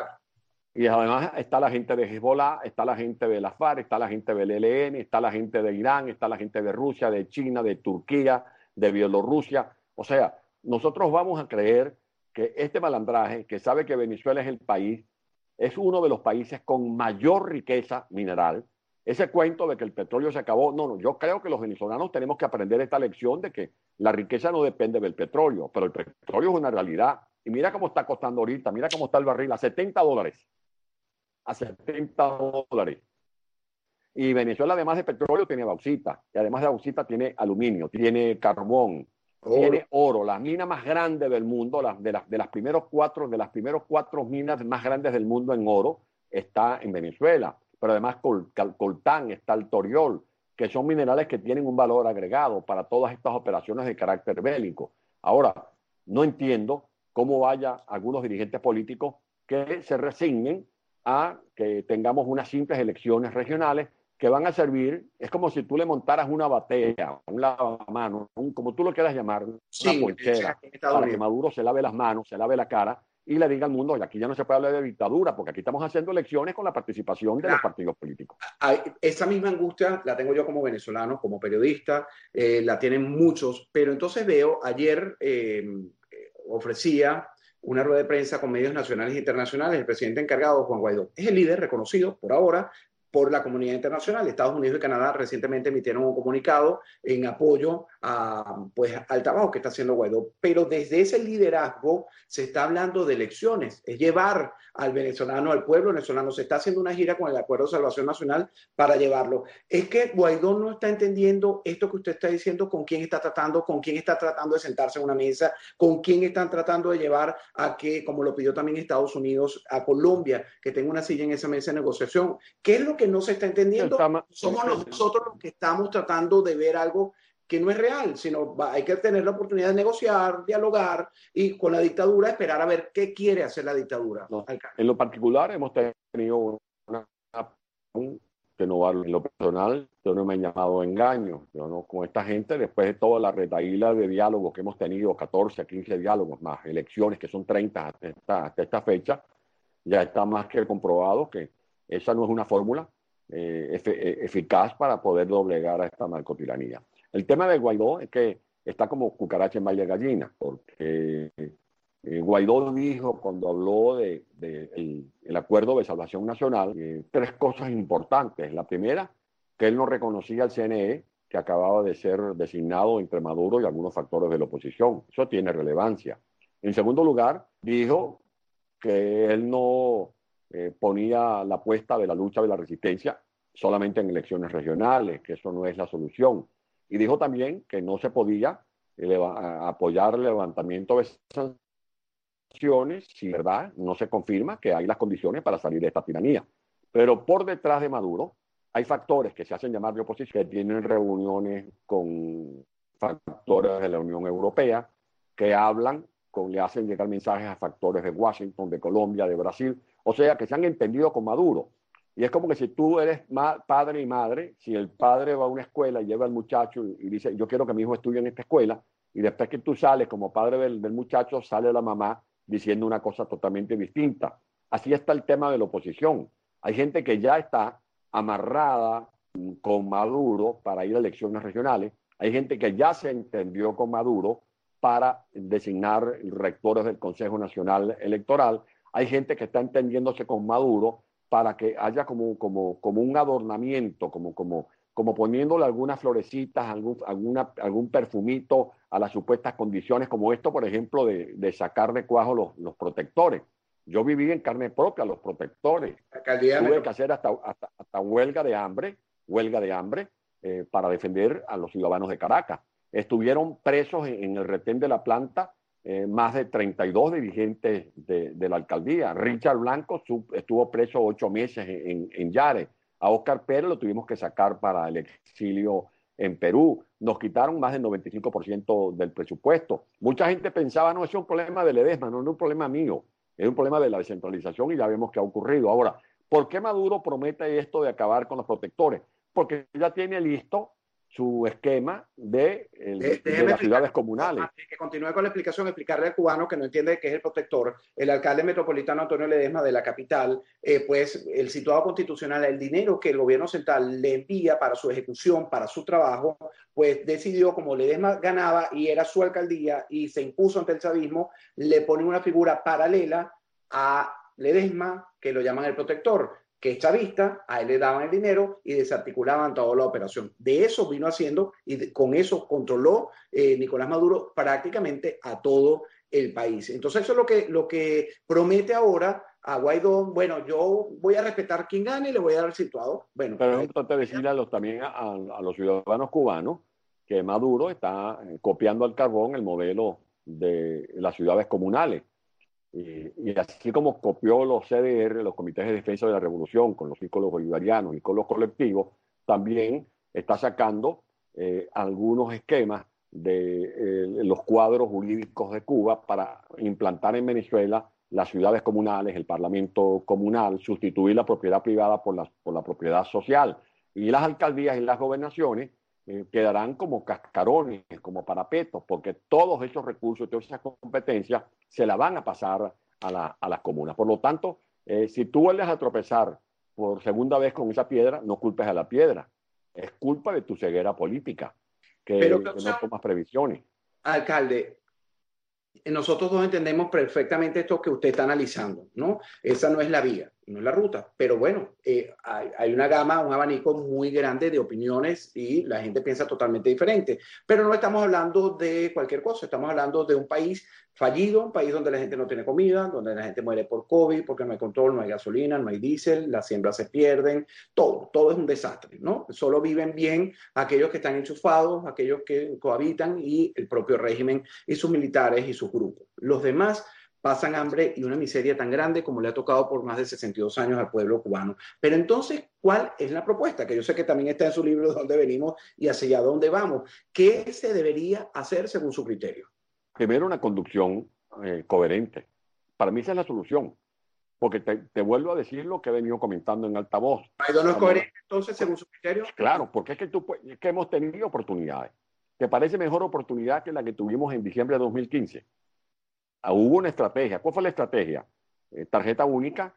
Y además está la gente de Hezbollah, está la gente de la FARC, está la gente del E L N, está la gente de Irán, está la gente de Rusia, de China, de Turquía, de Bielorrusia. O sea, nosotros vamos a creer que este malandraje, que sabe que Venezuela es el país, es uno de los países con mayor riqueza mineral. Ese cuento de que el petróleo se acabó, no, no, yo creo que los venezolanos tenemos que aprender esta lección de que la riqueza no depende del petróleo, pero el petróleo es una realidad. Y mira cómo está costando ahorita, mira cómo está el barril a setenta dólares. a setenta dólares. Y Venezuela, además de petróleo, tiene bauxita. Y además de bauxita, tiene aluminio, tiene carbón, oro. tiene oro. La mina más grande del mundo, la, de, las, de, las primeros cuatro, de las primeros cuatro minas más grandes del mundo en oro, está en Venezuela. Pero además col, col, coltán, está el toriol, que son minerales que tienen un valor agregado para todas estas operaciones de carácter bélico. Ahora, no entiendo cómo vaya algunos dirigentes políticos que se resignen a que tengamos unas simples elecciones regionales que van a servir, es como si tú le montaras una batea, un lavamanos, un, como tú lo quieras llamar, una sí, ponchera, para que Maduro se lave las manos, se lave la cara y le diga al mundo, oye, aquí ya no se puede hablar de dictadura, porque aquí estamos haciendo elecciones con la participación de claro. los partidos políticos. Esa misma angustia la tengo yo como venezolano, como periodista, eh, la tienen muchos, pero entonces veo, ayer eh, ofrecía una rueda de prensa con medios nacionales e internacionales el presidente encargado, Juan Guaidó. Es el líder reconocido por ahora por la comunidad internacional. Estados Unidos y Canadá recientemente emitieron un comunicado en apoyo a, pues, al trabajo que está haciendo Guaidó. Pero desde ese liderazgo se está hablando de elecciones, es llevar al venezolano, al pueblo venezolano. Se está haciendo una gira con el Acuerdo de Salvación Nacional para llevarlo. Es que Guaidó no está entendiendo esto que usted está diciendo, con quién está tratando, con quién está tratando de sentarse en una mesa, con quién están tratando de llevar a que, como lo pidió también Estados Unidos, a Colombia, que tenga una silla en esa mesa de negociación. ¿Qué es lo que no se está entendiendo? Somos nosotros los que estamos tratando de ver algo que no es real, sino hay que tener la oportunidad de negociar, dialogar y con la dictadura esperar a ver qué quiere hacer la dictadura. No, en lo particular hemos tenido una, una que no va en lo personal, yo no me han llamado engaño, yo no con esta gente después de toda la retaíla de diálogos que hemos tenido, catorce, quince diálogos más elecciones que son treinta hasta esta, hasta esta fecha, ya está más que comprobado que esa no es una fórmula eh, efe, eficaz para poder doblegar a esta narcotiranía. El tema de Guaidó es que está como cucaracha en baile de gallina, porque eh, Guaidó dijo cuando habló de, de el, el Acuerdo de Salvación Nacional eh, tres cosas importantes. La primera, que él no reconocía al C N E, que acababa de ser designado entre Maduro y algunos factores de la oposición. Eso tiene relevancia. En segundo lugar, dijo que él no eh, ponía la apuesta de la lucha de la resistencia solamente en elecciones regionales, que eso no es la solución. Y dijo también que no se podía apoyar el levantamiento de sanciones si, ¿verdad?, no se confirma que hay las condiciones para salir de esta tiranía. Pero por detrás de Maduro hay factores que se hacen llamar de oposición, que tienen reuniones con factores de la Unión Europea, que hablan, con, le hacen llegar mensajes a factores de Washington, de Colombia, de Brasil, o sea, que se han entendido con Maduro. Y es como que si tú eres padre y madre, si el padre va a una escuela y lleva al muchacho y, y dice, yo quiero que mi hijo estudie en esta escuela, y después que tú sales como padre del, del muchacho, sale la mamá diciendo una cosa totalmente distinta. Así está el tema de la oposición. Hay gente que ya está amarrada con Maduro para ir a elecciones regionales. Hay gente que ya se entendió con Maduro para designar rectores del Consejo Nacional Electoral. Hay gente que está entendiéndose con Maduro para que haya como, como, como un adornamiento, como, como, como poniéndole algunas florecitas, algún, alguna, algún perfumito a las supuestas condiciones, como esto, por ejemplo, de, de sacar de cuajo los, los protectores. Yo viví en carne propia los protectores. Tuve que hacer hasta, hasta, hasta huelga de hambre, huelga de hambre eh, para defender a los ciudadanos de Caracas. Estuvieron presos en, en el retén de la planta Eh, más de treinta y dos dirigentes de, de la alcaldía. Richard Blanco sub, estuvo preso ocho meses en, en Yare. A Oscar Pérez lo tuvimos que sacar para el exilio en Perú. Nos quitaron más del noventa y cinco por ciento del presupuesto. Mucha gente pensaba, no, es un problema de Ledesma, no, no es un problema mío, es un problema de la descentralización y ya vemos que ha ocurrido. Ahora, ¿por qué Maduro promete esto de acabar con los protectores? Porque ya tiene listo su esquema de, el, de, de las ciudades comunales. Que continúe con la explicación, explicarle al cubano que no entiende qué es el protector. El alcalde metropolitano Antonio Ledesma de la capital, eh, pues el situado constitucional, el dinero que el gobierno central le envía para su ejecución, para su trabajo, pues decidió, como Ledesma ganaba y era su alcaldía y se impuso ante el chavismo, le ponen una figura paralela a Ledesma que lo llaman el protector, que es chavista, a él le daban el dinero y desarticulaban toda la operación. De eso vino haciendo y de, con eso controló eh, Nicolás Maduro prácticamente a todo el país. Entonces eso es lo que, lo que promete ahora a Guaidó, bueno, yo voy a respetar quien gane y le voy a dar el situado. Bueno, pero es importante decirle a los, también a, a los ciudadanos cubanos que Maduro está copiando al carbón el modelo de las ciudades comunales. Y, y así como copió los C D R, los comités de defensa de la revolución, con los círculos bolivarianos y con los colectivos, también está sacando eh, algunos esquemas de eh, los cuadros jurídicos de Cuba para implantar en Venezuela las ciudades comunales, el parlamento comunal, sustituir la propiedad privada por la, por la propiedad social. Y las alcaldías y las gobernaciones eh, quedarán como cascarones, como parapetos, porque todos esos recursos, todas esas competencias se la van a pasar a, la, a las comunas. Por lo tanto, eh, si tú vuelves a tropezar por segunda vez con esa piedra, no culpes a la piedra, es culpa de tu ceguera política, que, Pero, que o sea, no tomas previsiones. Alcalde, nosotros dos entendemos perfectamente esto que usted está analizando, ¿no? Esa no es la vía, no es la ruta, pero bueno, eh, hay, hay una gama, un abanico muy grande de opiniones y la gente piensa totalmente diferente, pero no estamos hablando de cualquier cosa, estamos hablando de un país fallido, un país donde la gente no tiene comida, donde la gente muere por COVID, porque no hay control, no hay gasolina, no hay diésel, las siembras se pierden, todo, todo es un desastre, ¿no? Solo viven bien aquellos que están enchufados, aquellos que cohabitan y el propio régimen y sus militares y sus grupos. Los demás pasan hambre y una miseria tan grande como le ha tocado por más de sesenta y dos años al pueblo cubano. Pero entonces, ¿cuál es la propuesta? Que yo sé que también está en su libro de dónde venimos y hacia dónde vamos. ¿Qué se debería hacer según su criterio? Primero, una conducción eh, coherente. Para mí esa es la solución, porque te, te vuelvo a decir lo que he venido comentando en altavoz. ¿Guaidó no es coherente entonces según su criterio? Claro, porque es que, tú, es que hemos tenido oportunidades. ¿Te parece mejor oportunidad que la que tuvimos en diciembre de dos mil quince? Ah, hubo una estrategia. ¿Cuál fue la estrategia? Eh, tarjeta única,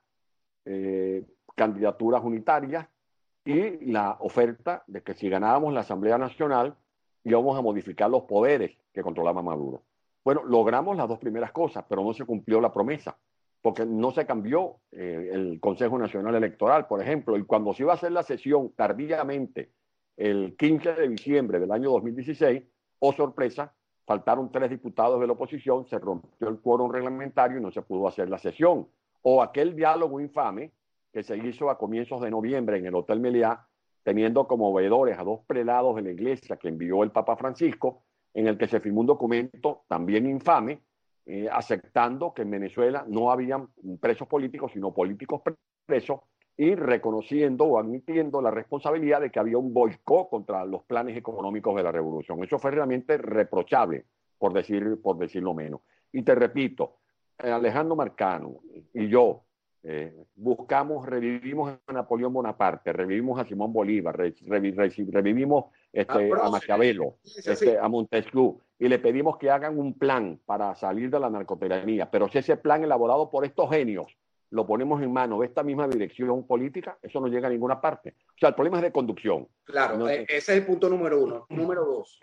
eh, candidaturas unitarias y la oferta de que si ganábamos la Asamblea Nacional íbamos a modificar los poderes que controlaba Maduro. Bueno, logramos las dos primeras cosas, pero no se cumplió la promesa, porque no se cambió eh, el Consejo Nacional Electoral, por ejemplo, y cuando se iba a hacer la sesión tardíamente, el quince de diciembre del año dos mil dieciséis, oh sorpresa, faltaron tres diputados de la oposición, se rompió el quórum reglamentario y no se pudo hacer la sesión. O aquel diálogo infame que se hizo a comienzos de noviembre en el Hotel Meliá, teniendo como veedores a dos prelados de la iglesia que envió el Papa Francisco, en el que se firmó un documento también infame, eh, aceptando que en Venezuela no habían presos políticos, sino políticos presos, y reconociendo o admitiendo la responsabilidad de que había un boicot contra los planes económicos de la revolución. Eso fue realmente reprochable, por, decir, por decirlo menos. Y te repito, Alejandro Marcano y yo eh, buscamos, revivimos a Napoleón Bonaparte, revivimos a Simón Bolívar, re, re, re, revivimos este, a Maquiavelo, este, a Montesquieu, y le pedimos que hagan un plan para salir de la narcotiranía. Pero si ese plan elaborado por estos genios lo ponemos en manos de esta misma dirección política, eso no llega a ninguna parte. O sea, el problema es de conducción. Claro, no, ese es el punto número uno. Número dos.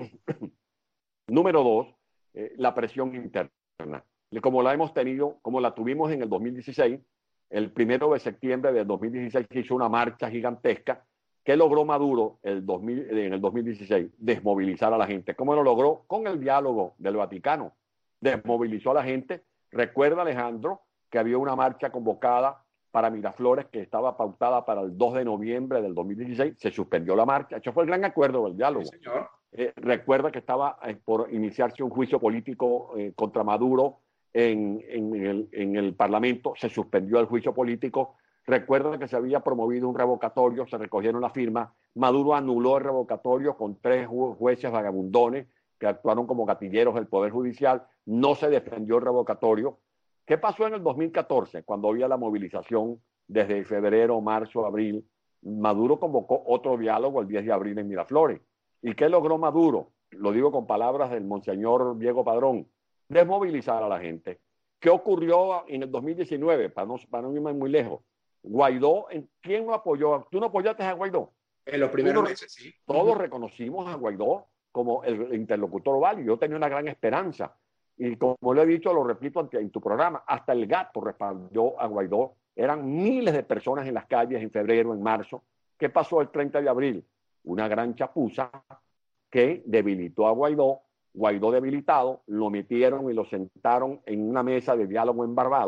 Número dos, eh, la presión interna. Como la hemos tenido, como la tuvimos en el dos mil dieciséis, el primero de septiembre del dos mil dieciséis se hizo una marcha gigantesca. ¿Qué logró Maduro el dos mil, en el dos mil dieciséis? Desmovilizar a la gente. ¿Cómo lo logró? Con el diálogo del Vaticano. Desmovilizó a la gente. Recuerda, Alejandro, que había una marcha convocada para Miraflores que estaba pautada para el dos de noviembre del dos mil dieciséis, se suspendió la marcha. Eso fue el gran acuerdo del diálogo. Sí, señor. Eh, recuerda que estaba eh, por iniciarse un juicio político eh, contra Maduro en, en, el, en el Parlamento, se suspendió el juicio político. Recuerda que se había promovido un revocatorio, se recogieron las firmas, Maduro anuló el revocatorio con tres ju jueces vagabundones que actuaron como gatilleros del Poder Judicial, no se defendió el revocatorio. ¿Qué pasó en el dos mil catorce, cuando había la movilización desde febrero, marzo, abril? Maduro convocó otro diálogo el diez de abril en Miraflores. ¿Y qué logró Maduro? Lo digo con palabras del monseñor Diego Padrón, desmovilizar a la gente. ¿Qué ocurrió en el dos mil diecinueve? Para no, para no irme muy lejos. Guaidó, ¿quién lo apoyó? ¿Tú no apoyaste a Guaidó? En los primeros meses, sí. Todos reconocimos a Guaidó como el interlocutor válido. Yo tenía una gran esperanza. Y como lo he dicho, lo repito en tu programa, hasta el gato respaldó a Guaidó. Eran miles de personas en las calles en febrero, en marzo. ¿Qué pasó el treinta de abril? Una gran chapuza que debilitó a Guaidó. Guaidó debilitado, lo metieron y lo sentaron en una mesa de diálogo en Barbados, que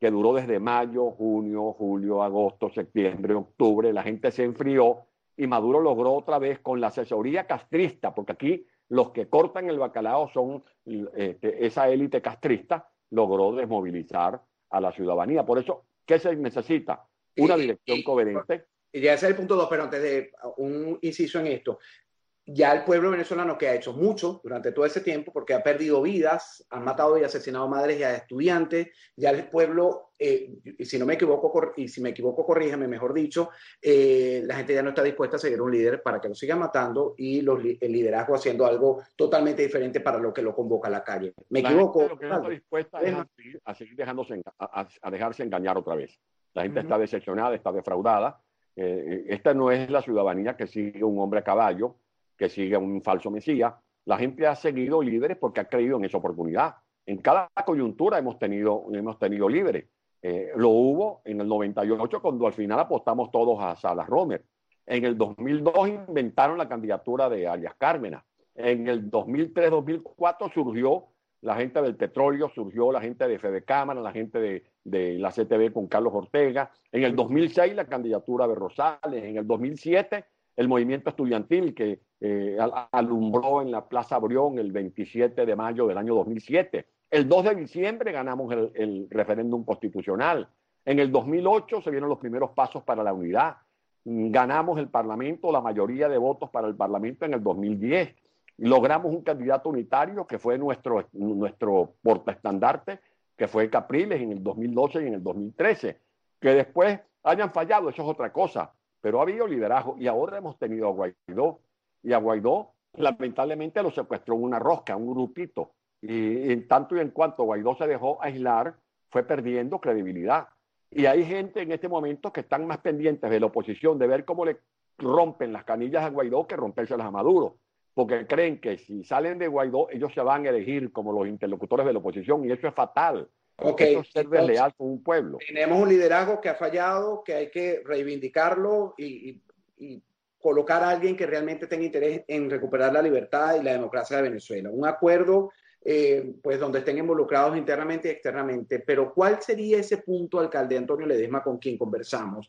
que duró desde mayo, junio, julio, agosto, septiembre, octubre. La gente se enfrió y Maduro logró otra vez con la asesoría castrista, porque aquí los que cortan el bacalao son este, esa élite castrista, logró desmovilizar a la ciudadanía. Por eso, ¿qué se necesita? Una dirección coherente. Y ya ese es el punto dos, pero antes de un inciso en esto, ya el pueblo venezolano, que ha hecho mucho durante todo ese tiempo, porque ha perdido vidas, han matado y asesinado madres y a estudiantes, ya el pueblo, eh, y si no me equivoco, y si me equivoco, corríjame, mejor dicho, eh, la gente ya no está dispuesta a seguir un líder para que lo siga matando y los, el liderazgo haciendo algo totalmente diferente para lo que lo convoca a la calle. ¿Me la equivoco? Gente lo que no está dispuesta es a seguir, a seguir dejándose, a, a dejarse engañar otra vez. La gente uh-huh. está decepcionada, está defraudada. Eh, esta no es la ciudadanía que sigue un hombre a caballo, que sigue un falso mesías. La gente ha seguido líderes porque ha creído en esa oportunidad. En cada coyuntura hemos tenido, hemos tenido líderes. Eh, lo hubo en el noventa y ocho cuando al final apostamos todos a Salas Romer. En el dos mil dos inventaron la candidatura de Arias Cármena. En el dos mil tres dos mil cuatro surgió la gente del petróleo, surgió la gente de Fede Cámara, la gente de, de la C T V con Carlos Ortega. En el dos mil seis la candidatura de Rosales. En el dos mil siete el movimiento estudiantil que eh, alumbró en la Plaza Brión el veintisiete de mayo del año dos mil siete. El dos de diciembre ganamos el, el referéndum constitucional. En el dos mil ocho se vieron los primeros pasos para la unidad. Ganamos el Parlamento, la mayoría de votos para el Parlamento en el dos mil diez. Logramos un candidato unitario que fue nuestro, nuestro portaestandarte, que fue Capriles en el dos mil doce y en el dos mil trece. Que después hayan fallado, eso es otra cosa. Pero ha habido liderazgo y ahora hemos tenido a Guaidó. Y a Guaidó, lamentablemente, lo secuestró en una rosca, un grupito. Y en tanto y en cuanto Guaidó se dejó aislar, fue perdiendo credibilidad. Y hay gente en este momento que están más pendientes de la oposición, de ver cómo le rompen las canillas a Guaidó que rompérselas a Maduro. Porque creen que si salen de Guaidó, ellos se van a elegir como los interlocutores de la oposición. Y eso es fatal. Okay. Eso es ser desleal con un pueblo. Tenemos un liderazgo que ha fallado, que hay que reivindicarlo y, y, y colocar a alguien que realmente tenga interés en recuperar la libertad y la democracia de Venezuela. Un acuerdo eh, pues donde estén involucrados internamente y externamente. Pero ¿cuál sería ese punto, alcalde Antonio Ledesma, con quien conversamos,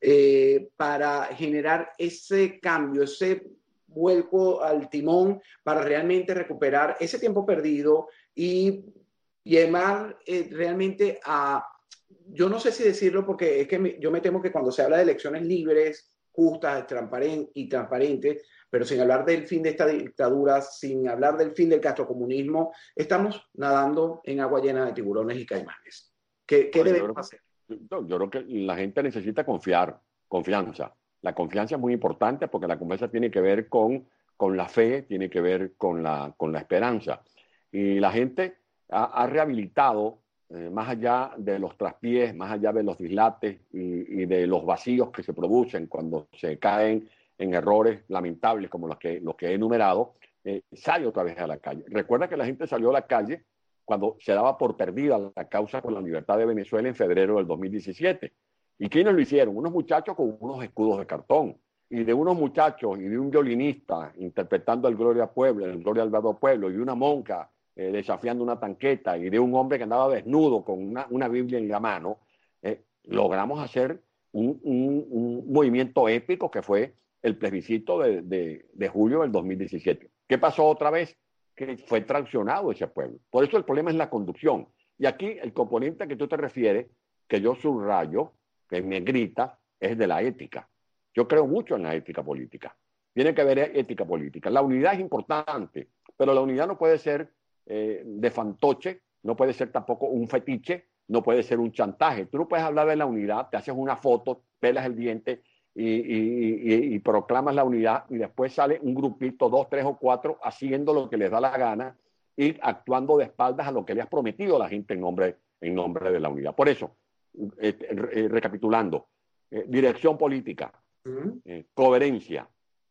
eh, para generar ese cambio, ese vuelco al timón para realmente recuperar ese tiempo perdido y Y además, eh, realmente, a, yo no sé si decirlo porque es que me, yo me temo que cuando se habla de elecciones libres, justas transparent, y transparentes, pero sin hablar del fin de esta dictadura, sin hablar del fin del castrocomunismo, estamos nadando en agua llena de tiburones y caimanes. ¿Qué, qué bueno, debemos yo hacer? Creo, yo creo que la gente necesita confiar, confianza. La confianza es muy importante porque la confianza tiene que ver con, con la fe, tiene que ver con la, con la esperanza. Y la gente ha, ha rehabilitado, eh, más allá de los traspiés, más allá de los dislates y, y de los vacíos que se producen cuando se caen en errores lamentables como los que, los que he enumerado, eh, sale otra vez a la calle. Recuerda que la gente salió a la calle cuando se daba por perdida la causa por la libertad de Venezuela en febrero del dos mil diecisiete. ¿Y quiénes lo hicieron? Unos muchachos con unos escudos de cartón. Y de unos muchachos y de un violinista interpretando el Gloria Pueblo, el Gloria Alvarado Pueblo, y una monja eh, desafiando una tanqueta, y de un hombre que andaba desnudo con una, una Biblia en la mano, eh, logramos hacer un, un, un movimiento épico que fue el plebiscito de, de, de julio del dos mil diecisiete. ¿Qué pasó otra vez? Que fue traicionado ese pueblo. Por eso el problema es la conducción. Y aquí el componente que tú te refieres, que yo subrayo, que me grita, es de la ética. Yo creo mucho en la ética política. Tiene que haber ética política. La unidad es importante, pero la unidad no puede ser eh, de fantoche, no puede ser tampoco un fetiche, no puede ser un chantaje. Tú no puedes hablar de la unidad, te haces una foto, pelas el diente y, y, y, y proclamas la unidad y después sale un grupito, dos, tres o cuatro, haciendo lo que les da la gana y actuando de espaldas a lo que le has prometido a la gente en nombre, en nombre de la unidad. Por eso, eh, eh, recapitulando, eh, dirección política, Eh, coherencia,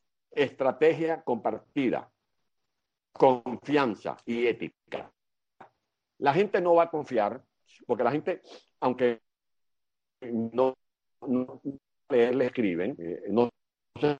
estrategia compartida, confianza y ética. La gente no va a confiar porque la gente, aunque no, no leer, le escriben, eh, no sé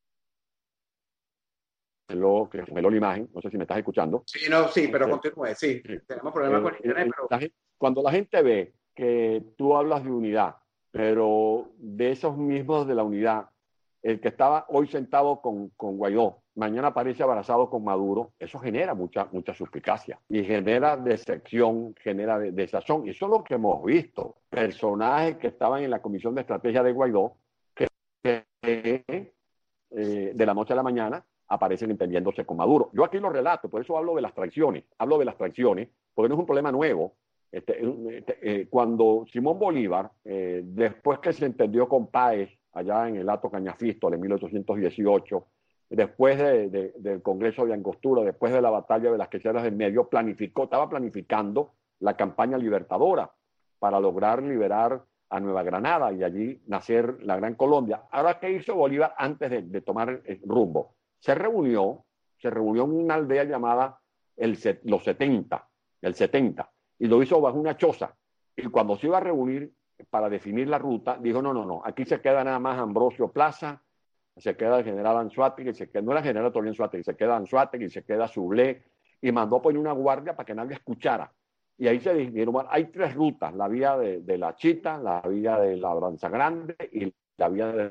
lo que me lo la imagen, no sé si me estás escuchando. Sí, no, sí, pero continúe, sí, sí. Tenemos problemas eh, con internet, eh, pero... La gente, cuando la gente ve que tú hablas de unidad, pero de esos mismos de la unidad, el que estaba hoy sentado con, con Guaidó, mañana aparece abrazado con Maduro, eso genera mucha, mucha suspicacia y genera decepción, genera desazón. Y eso es lo que hemos visto. Personajes que estaban en la Comisión de Estrategia de Guaidó, que, que eh, de la noche a la mañana aparecen entendiéndose con Maduro. Yo aquí lo relato, por eso hablo de las traiciones, hablo de las traiciones, porque no es un problema nuevo. Este, este, eh, cuando Simón Bolívar, eh, después que se entendió con Páez, allá en el Hato Cañafistol en mil ochocientos dieciocho, después de, de, del Congreso de Angostura, después de la batalla de las Queseras del Medio, planificó, estaba planificando la campaña libertadora para lograr liberar a Nueva Granada y allí nacer la Gran Colombia. Ahora, ¿qué hizo Bolívar antes de, de tomar el rumbo? Se reunió, se reunió en una aldea llamada el, Los setenta, el setenta, y lo hizo bajo una choza. Y cuando se iba a reunir para definir la ruta, dijo, no, no, no, aquí se queda nada más Ambrosio Plaza, se queda el general Anzoátegui, se queda, no era el general Toribio Anzoátegui, se queda Anzoátegui, se queda Sublé, y mandó poner una guardia para que nadie escuchara. Y ahí se dijeron, bueno, hay tres rutas, la vía de, de la Chita, la vía de la Labranza Grande y la vía del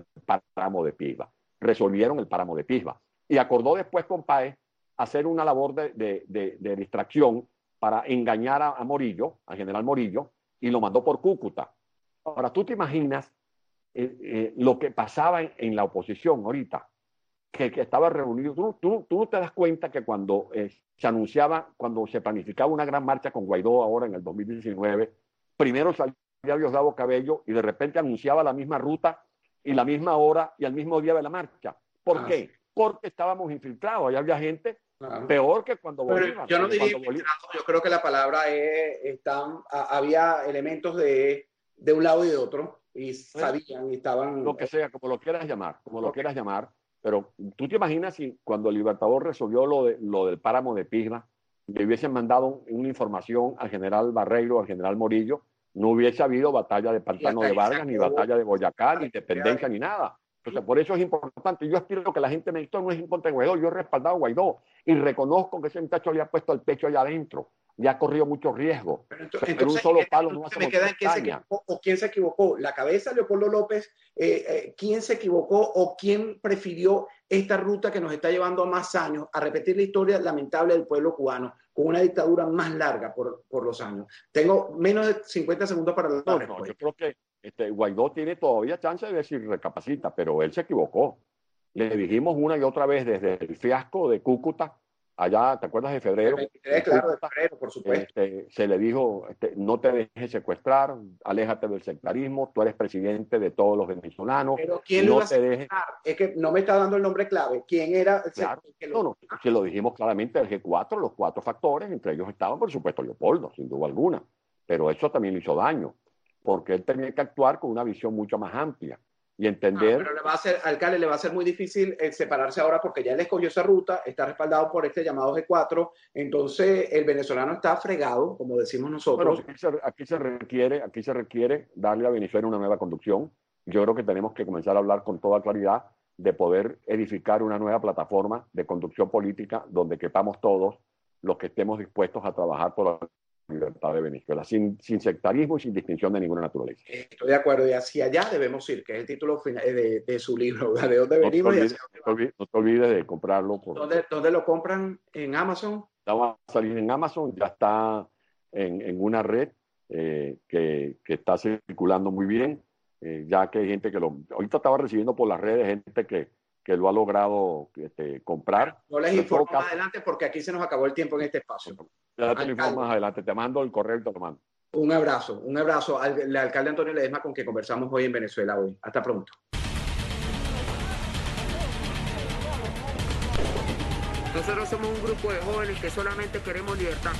páramo de Pisba. Resolvieron el páramo de Pisba. Y acordó después con Páez hacer una labor de, de, de, de distracción para engañar a, a Morillo, al general Morillo, y lo mandó por Cúcuta. Ahora, tú te imaginas eh, eh, lo que pasaba en, en la oposición ahorita, que, que estaba reunido. Tú, tú, tú te das cuenta que cuando eh, se anunciaba, cuando se planificaba una gran marcha con Guaidó ahora en el dos mil diecinueve, primero salía Diosdado Cabello y de repente anunciaba la misma ruta y la misma hora y el mismo día de la marcha. ¿Por ah, qué? Porque estábamos infiltrados. Allá había gente claro. peor que cuando Bolívar. Yo no diría infiltrado, yo creo que la palabra es, están, a, había elementos de, de un lado y de otro, y sabían y estaban... Lo que sea, como lo quieras llamar, como okay. lo quieras llamar, pero tú te imaginas si cuando el Libertador resolvió lo, de, lo del páramo de Pisba, le hubiesen mandado una información al general Barreiro, al general Morillo, no hubiese habido batalla de Pantano de Vargas, ni batalla de Boyacá, ni independencia, ni nada. Entonces, por eso es importante. Yo aspiro que la gente me diga, no es en contra de Guaidó, yo he respaldado a Guaidó y reconozco que ese muchacho le ha puesto el pecho allá adentro, le ha corrido mucho riesgo. Pero, entonces, pero un solo palo no hace me queda en quién se equivocó o quién se equivocó. ¿La cabeza Leopoldo López? Eh, eh, ¿Quién se equivocó o quién prefirió esta ruta que nos está llevando a más años, a repetir la historia lamentable del pueblo cubano, con una dictadura más larga por, por los años? Tengo menos de cincuenta segundos para la no, no, yo creo que Este, Guaidó tiene todavía chance de decir recapacita, pero él se equivocó. Le dijimos una y otra vez desde el fiasco de Cúcuta, allá, ¿te acuerdas de febrero? veintitrés, claro, de febrero, por supuesto. Este, se le dijo, este, no te dejes secuestrar, aléjate del sectarismo, tú eres presidente de todos los venezolanos. Pero ¿quién no lo te dejes... Es que no me está dando el nombre clave. ¿Quién era? Claro. Que lo... No, no, que lo dijimos claramente, el G cuatro, los cuatro factores, entre ellos estaban, por supuesto, Leopoldo, sin duda alguna. Pero eso también hizo daño, porque él tenía que actuar con una visión mucho más amplia y entender... Ah, pero le va a ser, alcalde, le va a ser muy difícil eh, separarse ahora porque ya él escogió esa ruta, está respaldado por este llamado G cuatro, entonces el venezolano está fregado, como decimos nosotros. Bueno, aquí se, aquí se requiere, aquí se requiere darle a Venezuela una nueva conducción. Yo creo que tenemos que comenzar a hablar con toda claridad de poder edificar una nueva plataforma de conducción política donde quepamos todos los que estemos dispuestos a trabajar por la libertad de Venezuela, sin, sin sectarismo y sin distinción de ninguna naturaleza. Estoy de acuerdo, y hacia allá debemos ir, que es el título final de, de su libro, ¿de dónde venimos? No te olvides, y no te olvides, no te olvides de comprarlo. Por... ¿Dónde, ¿Dónde lo compran? ¿En Amazon? Va a salir en Amazon, ya está en, en una red eh, que, que está circulando muy bien, eh, ya que hay gente que lo... Ahorita estaba recibiendo por las redes gente que, que lo ha logrado este, comprar. No les informo más adelante porque aquí se nos acabó el tiempo en este espacio. Ya te lo informo más adelante, te mando el correo y te lo mando. Un abrazo, un abrazo al, al alcalde Antonio Ledesma con quien conversamos hoy en Venezuela hoy. Hasta pronto. Nosotros somos un grupo de jóvenes que solamente queremos libertad.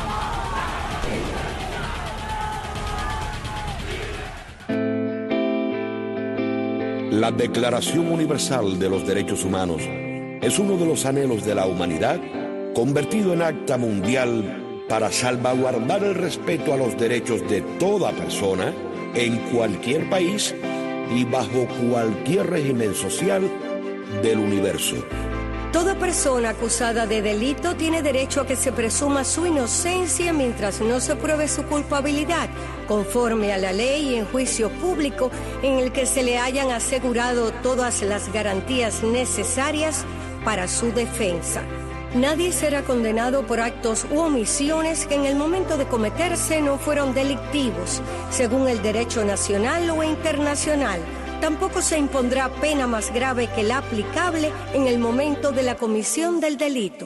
La Declaración Universal de los Derechos Humanos es uno de los anhelos de la humanidad convertido en acta mundial para salvaguardar el respeto a los derechos de toda persona en cualquier país y bajo cualquier régimen social del universo. Toda persona acusada de delito tiene derecho a que se presuma su inocencia mientras no se pruebe su culpabilidad, conforme a la ley y en juicio público en el que se le hayan asegurado todas las garantías necesarias para su defensa. Nadie será condenado por actos u omisiones que en el momento de cometerse no fueron delictivos, según el derecho nacional o internacional. Tampoco se impondrá pena más grave que la aplicable en el momento de la comisión del delito.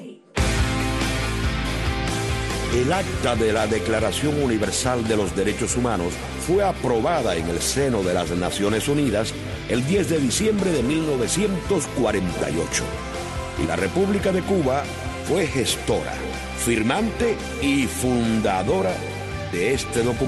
El acta de la Declaración Universal de los Derechos Humanos fue aprobada en el seno de las Naciones Unidas el diez de diciembre de mil novecientos cuarenta y ocho. Y la República de Cuba fue gestora, firmante y fundadora de este documento.